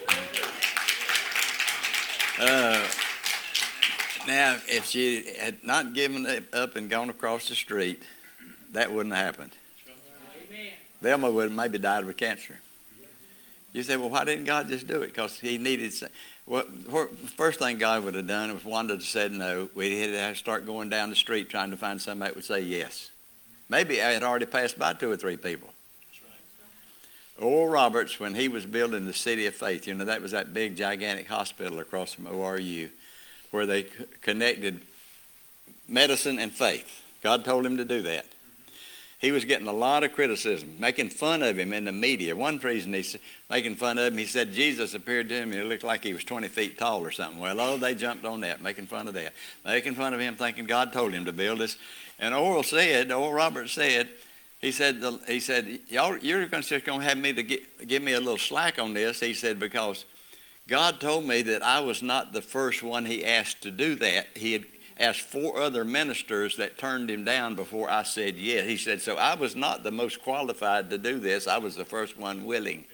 Uh, now, if she had not given it up and gone across the street, that wouldn't have happened. Velma would have maybe died of cancer. You say, well, why didn't God just do it? Because he needed, well, first thing God would have done was Wanda said no. We had to start going down the street trying to find somebody that would say yes. Maybe I had already passed by two or three people. Oral Roberts, when he was building the City of Faith, you know, that was that big, gigantic hospital across from O R U where they connected medicine and faith. God told him to do that. He was getting a lot of criticism, making fun of him in the media. One reason he's making fun of him, he said Jesus appeared to him and it looked like he was twenty feet tall or something. Well, oh, they jumped on that, making fun of that. Making fun of him, thinking God told him to build this. And Oral said, Oral Roberts said, he said, he said, y'all, you're just going to have me to get, give me a little slack on this. He said, because God told me that I was not the first one he asked to do that. He had asked four other ministers that turned him down before I said yes. He said, so I was not the most qualified to do this. I was the first one willing.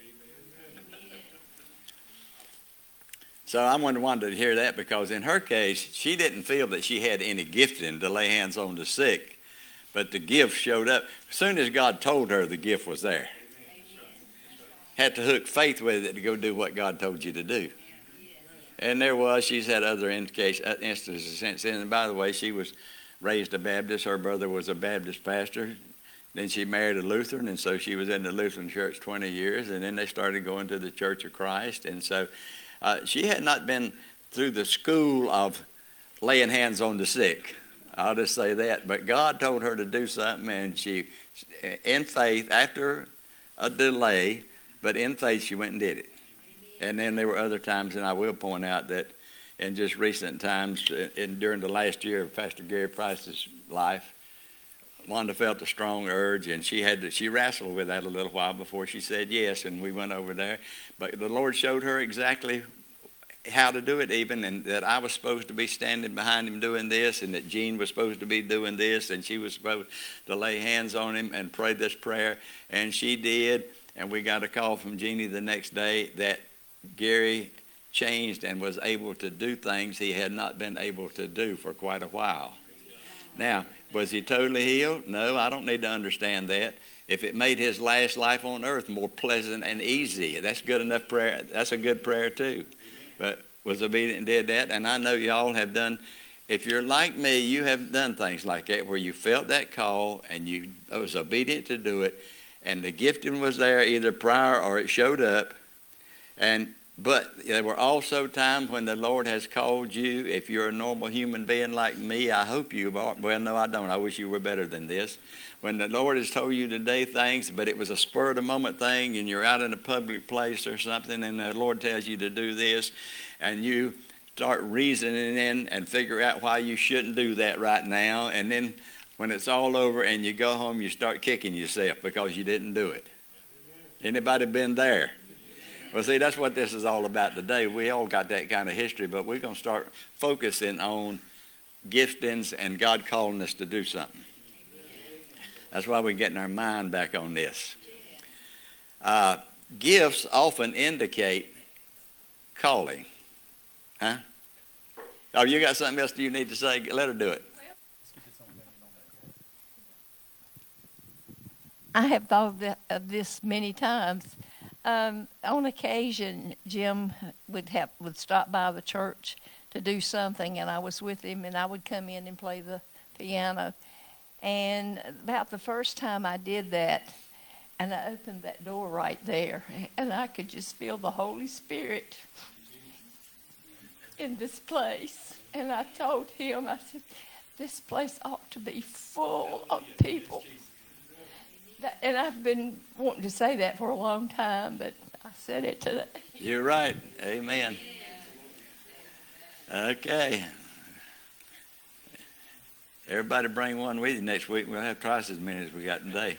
So I wanted Wanda to hear that, because in her case, she didn't feel that she had any gifting to lay hands on the sick, but the gift showed up. As soon as God told her, the gift was there. had to hook faith with it to go do what God told you to do. And there was, she's had other indication, uh, instances since then. And by the way, she was raised a Baptist. Her brother was a Baptist pastor. Then she married a Lutheran, and so she was in the Lutheran church twenty years. And then they started going to the Church of Christ. And so uh, she had not been through the school of laying hands on the sick. I'll just say that. But God told her to do something, and she, in faith, after a delay, but in faith, she went and did it. And then there were other times, and I will point out that in just recent times, in, during the last year of Pastor Gary Price's life, Wanda felt a strong urge, and she had to, she wrestled with that a little while before she said yes, and we went over there. But the Lord showed her exactly how to do it even, and that I was supposed to be standing behind him doing this, and that Jean was supposed to be doing this, and she was supposed to lay hands on him and pray this prayer, and she did. And we got a call from Jeannie the next day that Gary changed and was able to do things he had not been able to do for quite a while. Now, was he totally healed? No, I don't need to understand that. If it made his last life on earth more pleasant and easy, that's good enough prayer. That's a good prayer too. But was obedient and did that. And I know y'all have done, if you're like me, you have done things like that where you felt that call and you was obedient to do it. And the gifting was there either prior or it showed up. And but there were also times when the Lord has called you. If you're a normal human being like me, I hope you are. Well, no, I don't. I wish you were better than this. When the Lord has told you to do things, but it was a spur of the moment thing, and you're out in a public place or something, and the Lord tells you to do this, and you start reasoning in and figure out why you shouldn't do that right now, and then when it's all over and you go home, you start kicking yourself because you didn't do it. Anybody been there? Well, see, that's what this is all about today. We all got that kind of history, but we're going to start focusing on giftings and God calling us to do something. That's why we're getting our mind back on this. Uh, gifts often indicate calling. Huh? Oh, you got something else you need to say? Let her do it. I have thought of, that, of this many times. Um, on occasion, Jim would have would stop by the church to do something, and I was with him, and I would come in and play the piano. And about the first time I did that, and I opened that door right there, and I could just feel the Holy Spirit in this place. And I told him, I said, this place ought to be full of people. That, and I've been wanting to say that for a long time, but I said it today. You're right. Amen. Okay. Everybody bring one with you next week. We'll have twice as many as we got today.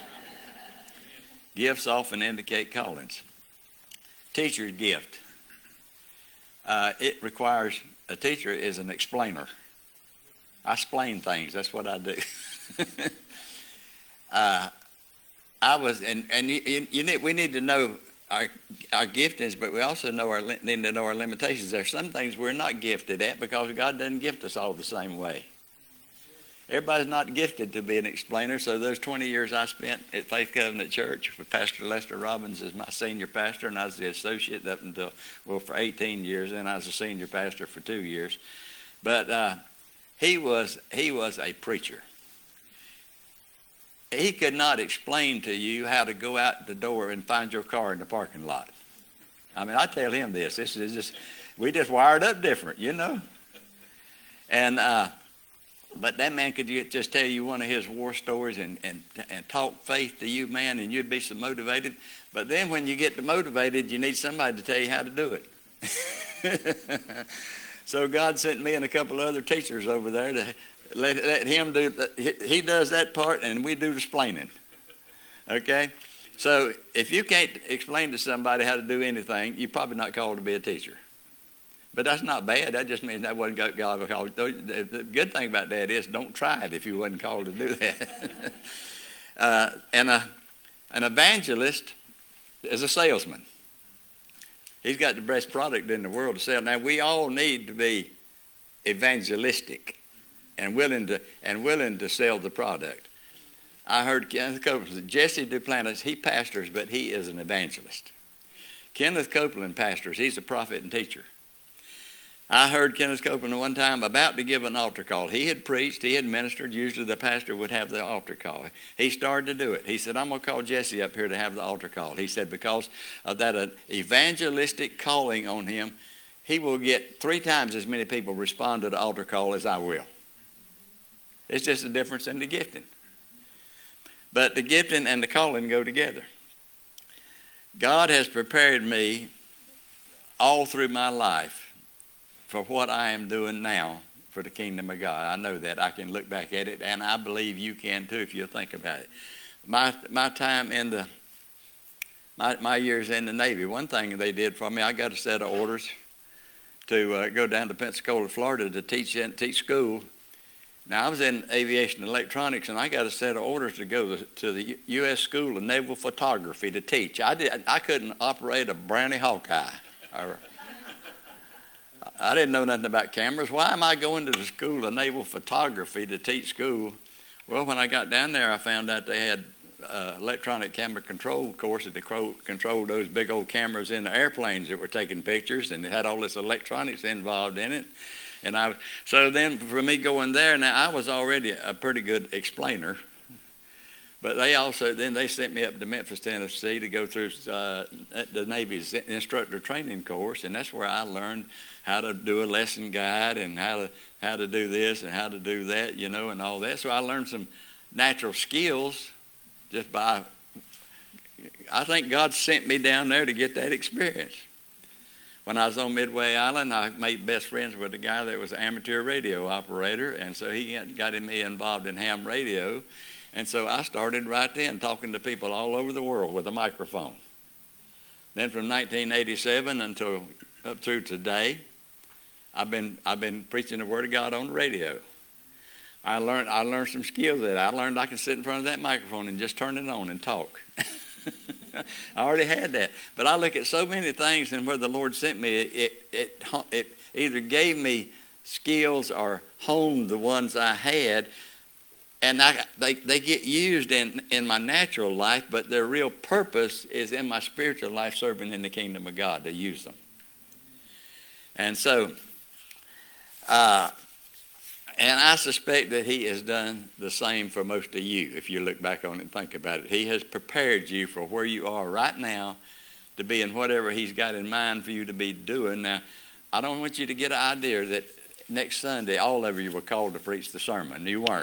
Gifts often indicate callings. Teacher's gift. Uh, it requires, a teacher is an explainer. I explain things. That's what I do. uh, I was, and, and you, you need, we need to know our, our giftings, but we also know our, need to know our limitations. There are some things we're not gifted at because God doesn't gift us all the same way. Everybody's not gifted to be an explainer, so those twenty years I spent at Faith Covenant Church with Pastor Lester Robbins as my senior pastor, and I was the associate up until, well, for eighteen years, and I was a senior pastor for two years. But uh, he was he was a preacher. He could not explain to you how to go out the door and find your car in the parking lot. I mean, I tell him this. This is just, we just wired up different, you know. And uh, but that man could just tell you one of his war stories and, and, and talk faith to you, man, and you'd be so motivated. But then when you get motivated, you need somebody to tell you how to do it. So God sent me and a couple of other teachers over there to let, let him do, he, he does that part and we do the explaining. Okay? So if you can't explain to somebody how to do anything, you're probably not called to be a teacher. But that's not bad. That just means that wasn't God called. The good thing about that is don't try it if you wasn't called to do that. uh, and a, an evangelist is a salesman. He's got the best product in the world to sell. Now, we all need to be evangelistic and willing to and willing to sell the product. I heard Kenneth Copeland, Jesse Duplantis, he pastors, but he is an evangelist. Kenneth Copeland pastors. He's a prophet and teacher. I heard Kenneth Copeland one time about to give an altar call. He had preached, he had ministered. Usually the pastor would have the altar call. He started to do it. He said, I'm going to call Jesse up here to have the altar call. He said, because of that uh, evangelistic calling on him, he will get three times as many people respond to the altar call as I will. It's just a difference in the gifting. But the gifting and the calling go together. God has prepared me all through my life for what I am doing now for the kingdom of God. I know that. I can look back at it, and I believe you can too if you think about it. My my time in the, my, my years in the Navy, one thing they did for me, I got a set of orders to uh, go down to Pensacola, Florida to teach teach school. Now, I was in aviation electronics, and I got a set of orders to go to, to the U S School of Naval Photography to teach. I, did, I couldn't operate a Brownie Hawkeye. Or, I didn't know nothing about cameras. Why am I going to the School of Naval Photography to teach school? Well, when I got down there, I found out they had uh, electronic camera control courses to control, control those big old cameras in the airplanes that were taking pictures, and they had all this electronics involved in it. And I, so then for me going there, now I was already a pretty good explainer, but they also, then they sent me up to Memphis, Tennessee to go through uh, the Navy's instructor training course, and that's where I learned how to do a lesson guide and how to how to do this and how to do that, you know, and all that. So I learned some natural skills just by, I think God sent me down there to get that experience. When I was on Midway Island, I made best friends with a guy that was an amateur radio operator, and so he got me involved in ham radio. And so I started right then talking to people all over the world with a microphone. Then from nineteen eighty-seven until up through today, I've been I've been preaching the Word of God on the radio. I learned I learned some skills that I learned I could sit in front of that microphone and just turn it on and talk. I already had that. But I look at so many things and where the Lord sent me, it, it, it, it either gave me skills or honed the ones I had. And I, they, they get used in, in my natural life, but their real purpose is in my spiritual life serving in the kingdom of God to use them. And so, uh, and I suspect that he has done the same for most of you, if you look back on it and think about it. He has prepared you for where you are right now to be in whatever he's got in mind for you to be doing. Now, I don't want you to get an idea that next Sunday all of you were called to preach the sermon. You weren't.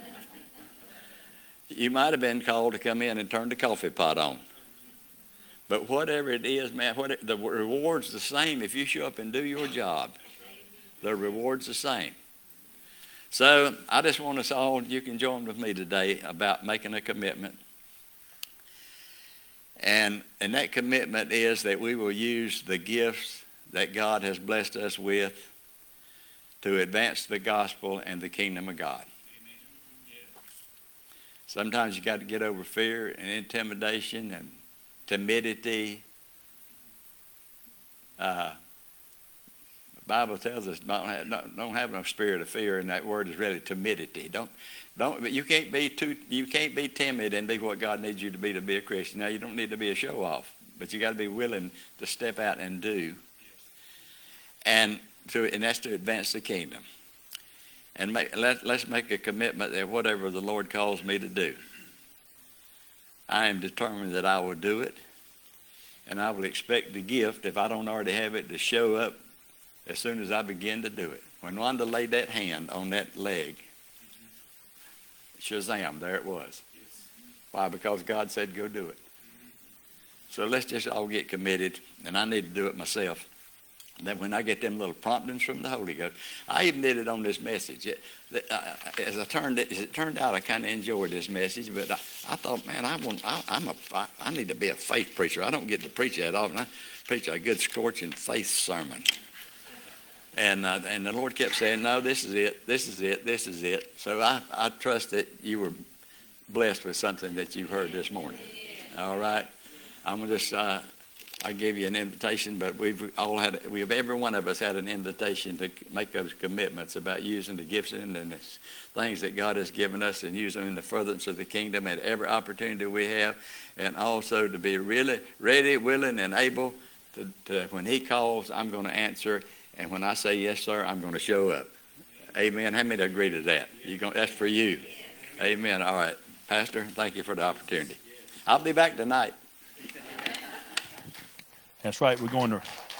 You might have been called to come in and turn the coffee pot on. But whatever it is, man, what it, the reward's the same if you show up and do your job. The reward's the same. So I just want us all, you can join with me today about making a commitment. And, and that commitment is that we will use the gifts that God has blessed us with to advance the gospel and the kingdom of God. Sometimes you got to get over fear and intimidation and timidity. Uh, the Bible tells us don't have, don't, don't have no spirit of fear, and that word is really timidity. Don't, don't. But you can't be too. You can't be timid and be what God needs you to be to be a Christian. Now you don't need to be a show off, but you got to be willing to step out and do. And to and that's to advance the kingdom. And make, let, let's make a commitment that whatever the Lord calls me to do, I am determined that I will do it. And I will expect the gift, if I don't already have it, to show up as soon as I begin to do it. When Wanda laid that hand on that leg, shazam, there it was. Why? Because God said go do it. So let's just all get committed, and I need to do it myself. That when I get them little promptings from the Holy Ghost, I even did it on this message. It, uh, as I turned it, as it turned out, I kind of enjoyed this message, but I, I thought, man, I want, I, I'm a, I, I need to be a faith preacher. I don't get to preach that often. I preach a good scorching faith sermon, and uh, and the Lord kept saying, no, this is it, this is it, this is it. So I, I trust that you were blessed with something that you've heard this morning. All right, I'm gonna just. Uh, I gave you an invitation, but we've all had, we've, every one of us had an invitation to make those commitments about using the gifts and the things that God has given us and use them in the furtherance of the kingdom at every opportunity we have, and also to be really ready, willing, and able to, to when he calls, I'm going to answer, and when I say yes, sir, I'm going to show up. Amen. How many agree to that? You going, that's for you. Amen. All right. Pastor, thank you for the opportunity. I'll be back tonight. That's right. We're going to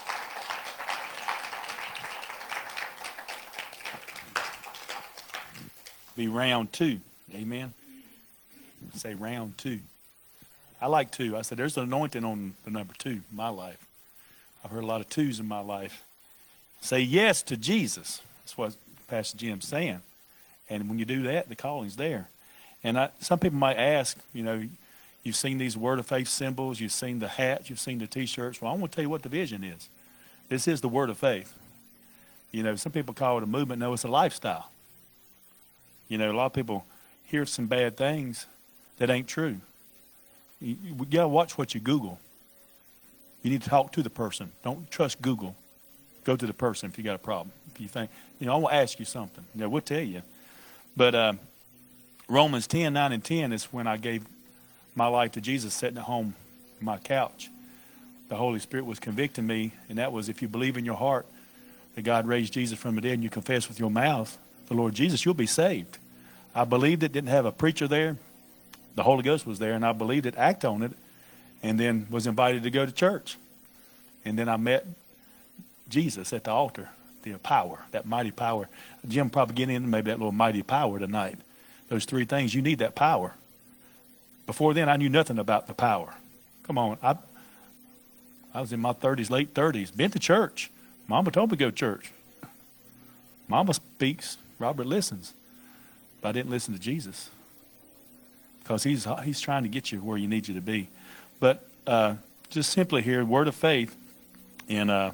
be round two. Amen. Say round two. I like two. I said there's an anointing on the number two in my life. I've heard a lot of twos in my life. Say yes to Jesus. That's what Pastor Jim's saying. And when you do that, the calling's there. And I, some people might ask, you know, you've seen these Word of Faith symbols, you've seen the hats, you've seen the T-shirts. Well, I want to tell you what the vision is. This is the Word of Faith. You know, some people call it a movement. No, it's a lifestyle. You know, a lot of people hear some bad things that ain't true. You, you got to watch what you Google. You need to talk to the person. Don't trust Google. Go to the person if you got a problem. If you think, you know, I want to ask you something. You know, we'll tell you. But uh, Romans ten, nine, and ten is when I gave my life to Jesus, sitting at home on my couch. The Holy Spirit was convicting me, and that was if you believe in your heart that God raised Jesus from the dead and you confess with your mouth the Lord Jesus, you'll be saved. I believed it, didn't have a preacher there. The Holy Ghost was there, and I believed it, act on it, and then was invited to go to church. And then I met Jesus at the altar, the power, that mighty power. Jim probably get into maybe that little mighty power tonight. Those three things, you need that power. Before then, I knew nothing about the power. Come on, I I was in my thirties, late thirties, been to church. Mama told me to go to church. Mama speaks, Robert listens. But I didn't listen to Jesus because he's he's trying to get you where you need you to be. But uh, just simply here, word of faith in uh,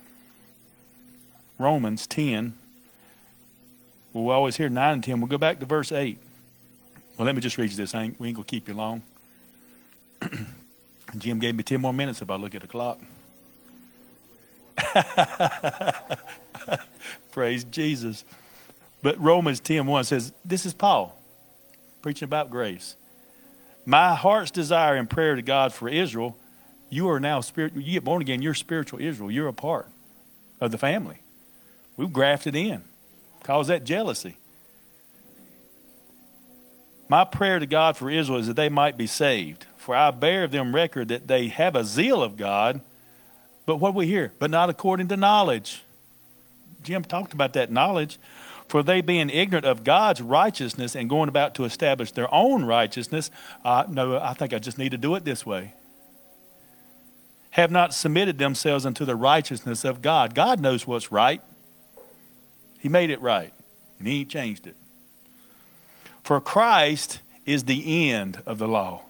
Romans ten. We'll always hear nine and ten. We'll go back to verse eight. Well, let me just read you this. I ain't, we ain't going to keep you long. Jim gave me ten more minutes if I look at the clock. Praise Jesus. But Romans ten one says, this is Paul preaching about grace. My heart's desire and prayer to God for Israel, you are now spiritual. You get born again, you're spiritual Israel. You're a part of the family. We've grafted in. Cause that jealousy. My prayer to God for Israel is that they might be saved. For I bear of them record that they have a zeal of God. But what do we hear? But not according to knowledge. Jim talked about that knowledge. For they being ignorant of God's righteousness and going about to establish their own righteousness. Uh, no, I think I just need to do it this way. Have not submitted themselves unto the righteousness of God. God knows what's right. He made it right. And he ain't changed it. For Christ is the end of the law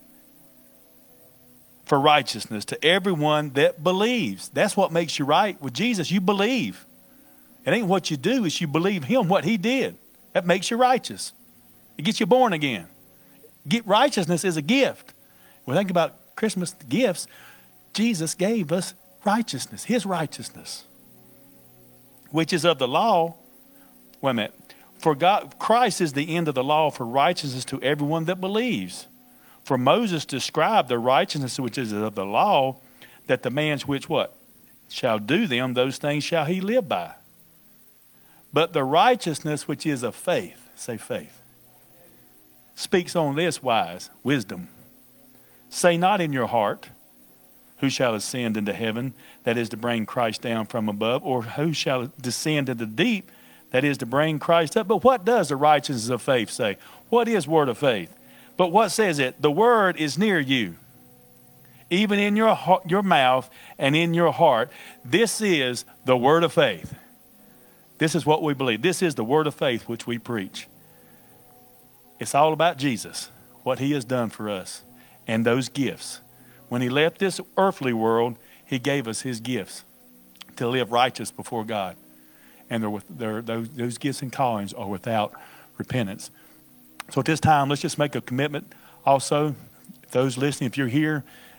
for righteousness to everyone that believes. That's what makes you right with Jesus. You believe. It ain't what you do, it's you believe him, what he did. That makes you righteous. It gets you born again. Get righteousness is a gift. When we think about Christmas gifts, Jesus gave us righteousness, his righteousness, which is of the law. Wait a minute. For God, Christ is the end of the law for righteousness to everyone that believes. For Moses described the righteousness which is of the law, that the man which what? Shall do them, those things shall he live by. But the righteousness which is of faith, say faith, speaks on this wise, wisdom. Say not in your heart, who shall ascend into heaven, that is to bring Christ down from above, or who shall descend into the deep, that is to bring Christ up. But what does the righteousness of faith say? What is word of faith? But what says it? The word is near you, even in your heart, your mouth and in your heart. This is the word of faith. This is what we believe. This is the word of faith which we preach. It's all about Jesus, what he has done for us, and those gifts. When he left this earthly world, he gave us his gifts to live righteous before God. And they're with, they're, those, those gifts and callings are without repentance. So at this time, let's just make a commitment. Also, those listening, if you're here,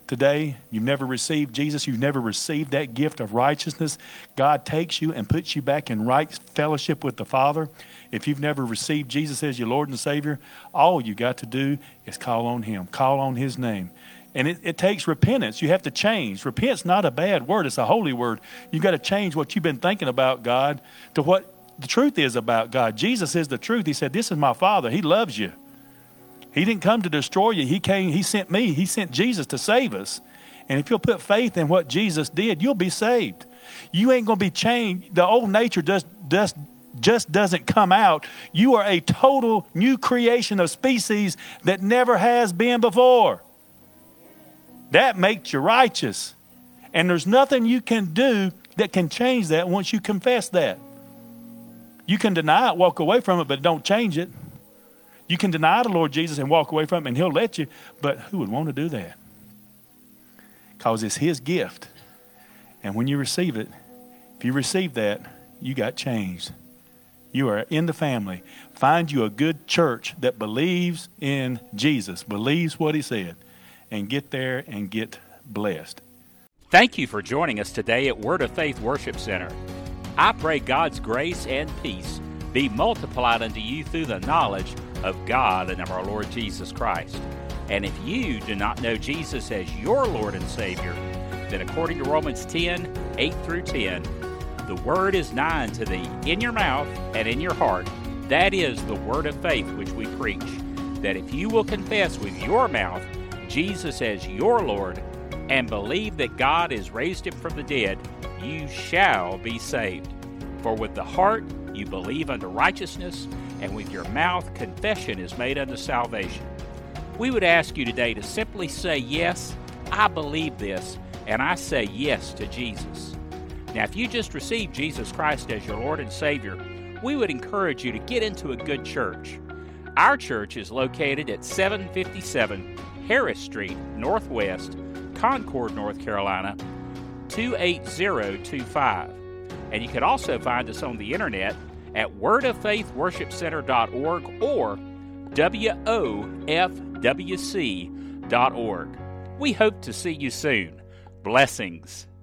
today, you've never received Jesus, you've never received that gift of righteousness, God takes you and puts you back in right fellowship with the Father. If you've never received Jesus as your Lord and Savior, all you got to do is call on him, call on his name. And it, it takes repentance. You have to change. Repent's not a bad word. It's a holy word. You've got to change what you've been thinking about God to what the truth is about God. Jesus is the truth. He said, this is my Father. He loves you. He didn't come to destroy you. He came, he sent me. He sent Jesus to save us. And if you'll put faith in what Jesus did, you'll be saved. You ain't going to be changed. The old nature just, just, just doesn't come out. You are a total new creation of species that never has been before. That makes you righteous. And there's nothing you can do that can change that once you confess that. You can deny it, walk away from it, but don't change it. You can deny the Lord Jesus and walk away from it, and he'll let you, but who would want to do that? Because it's his gift. And when you receive it, if you receive that, you got changed. You are in the family. Find you a good church that believes in Jesus, believes what he said, and get there and get blessed. Thank you for joining us today at Word of Faith Worship Center. I pray God's grace and peace be multiplied unto you through the knowledge of God and of our Lord Jesus Christ. And if you do not know Jesus as your Lord and Savior, then according to Romans ten, eight through ten, the word is nigh unto thee, in your mouth and in your heart. That is the word of faith which we preach, that if you will confess with your mouth Jesus as your Lord, and believe that God has raised him from the dead, you shall be saved. For with the heart you believe unto righteousness, and with your mouth confession is made unto salvation. We would ask you today to simply say, yes, I believe this, and I say yes to Jesus. Now, if you just received Jesus Christ as your Lord and Savior, we would encourage you to get into a good church. Our church is located at seven fifty-seven Harris Street, Northwest, Concord, North Carolina, two eight zero two five. And you can also find us on the internet at word of faith worship center dot org or W O F W C dot org. We hope to see you soon. Blessings.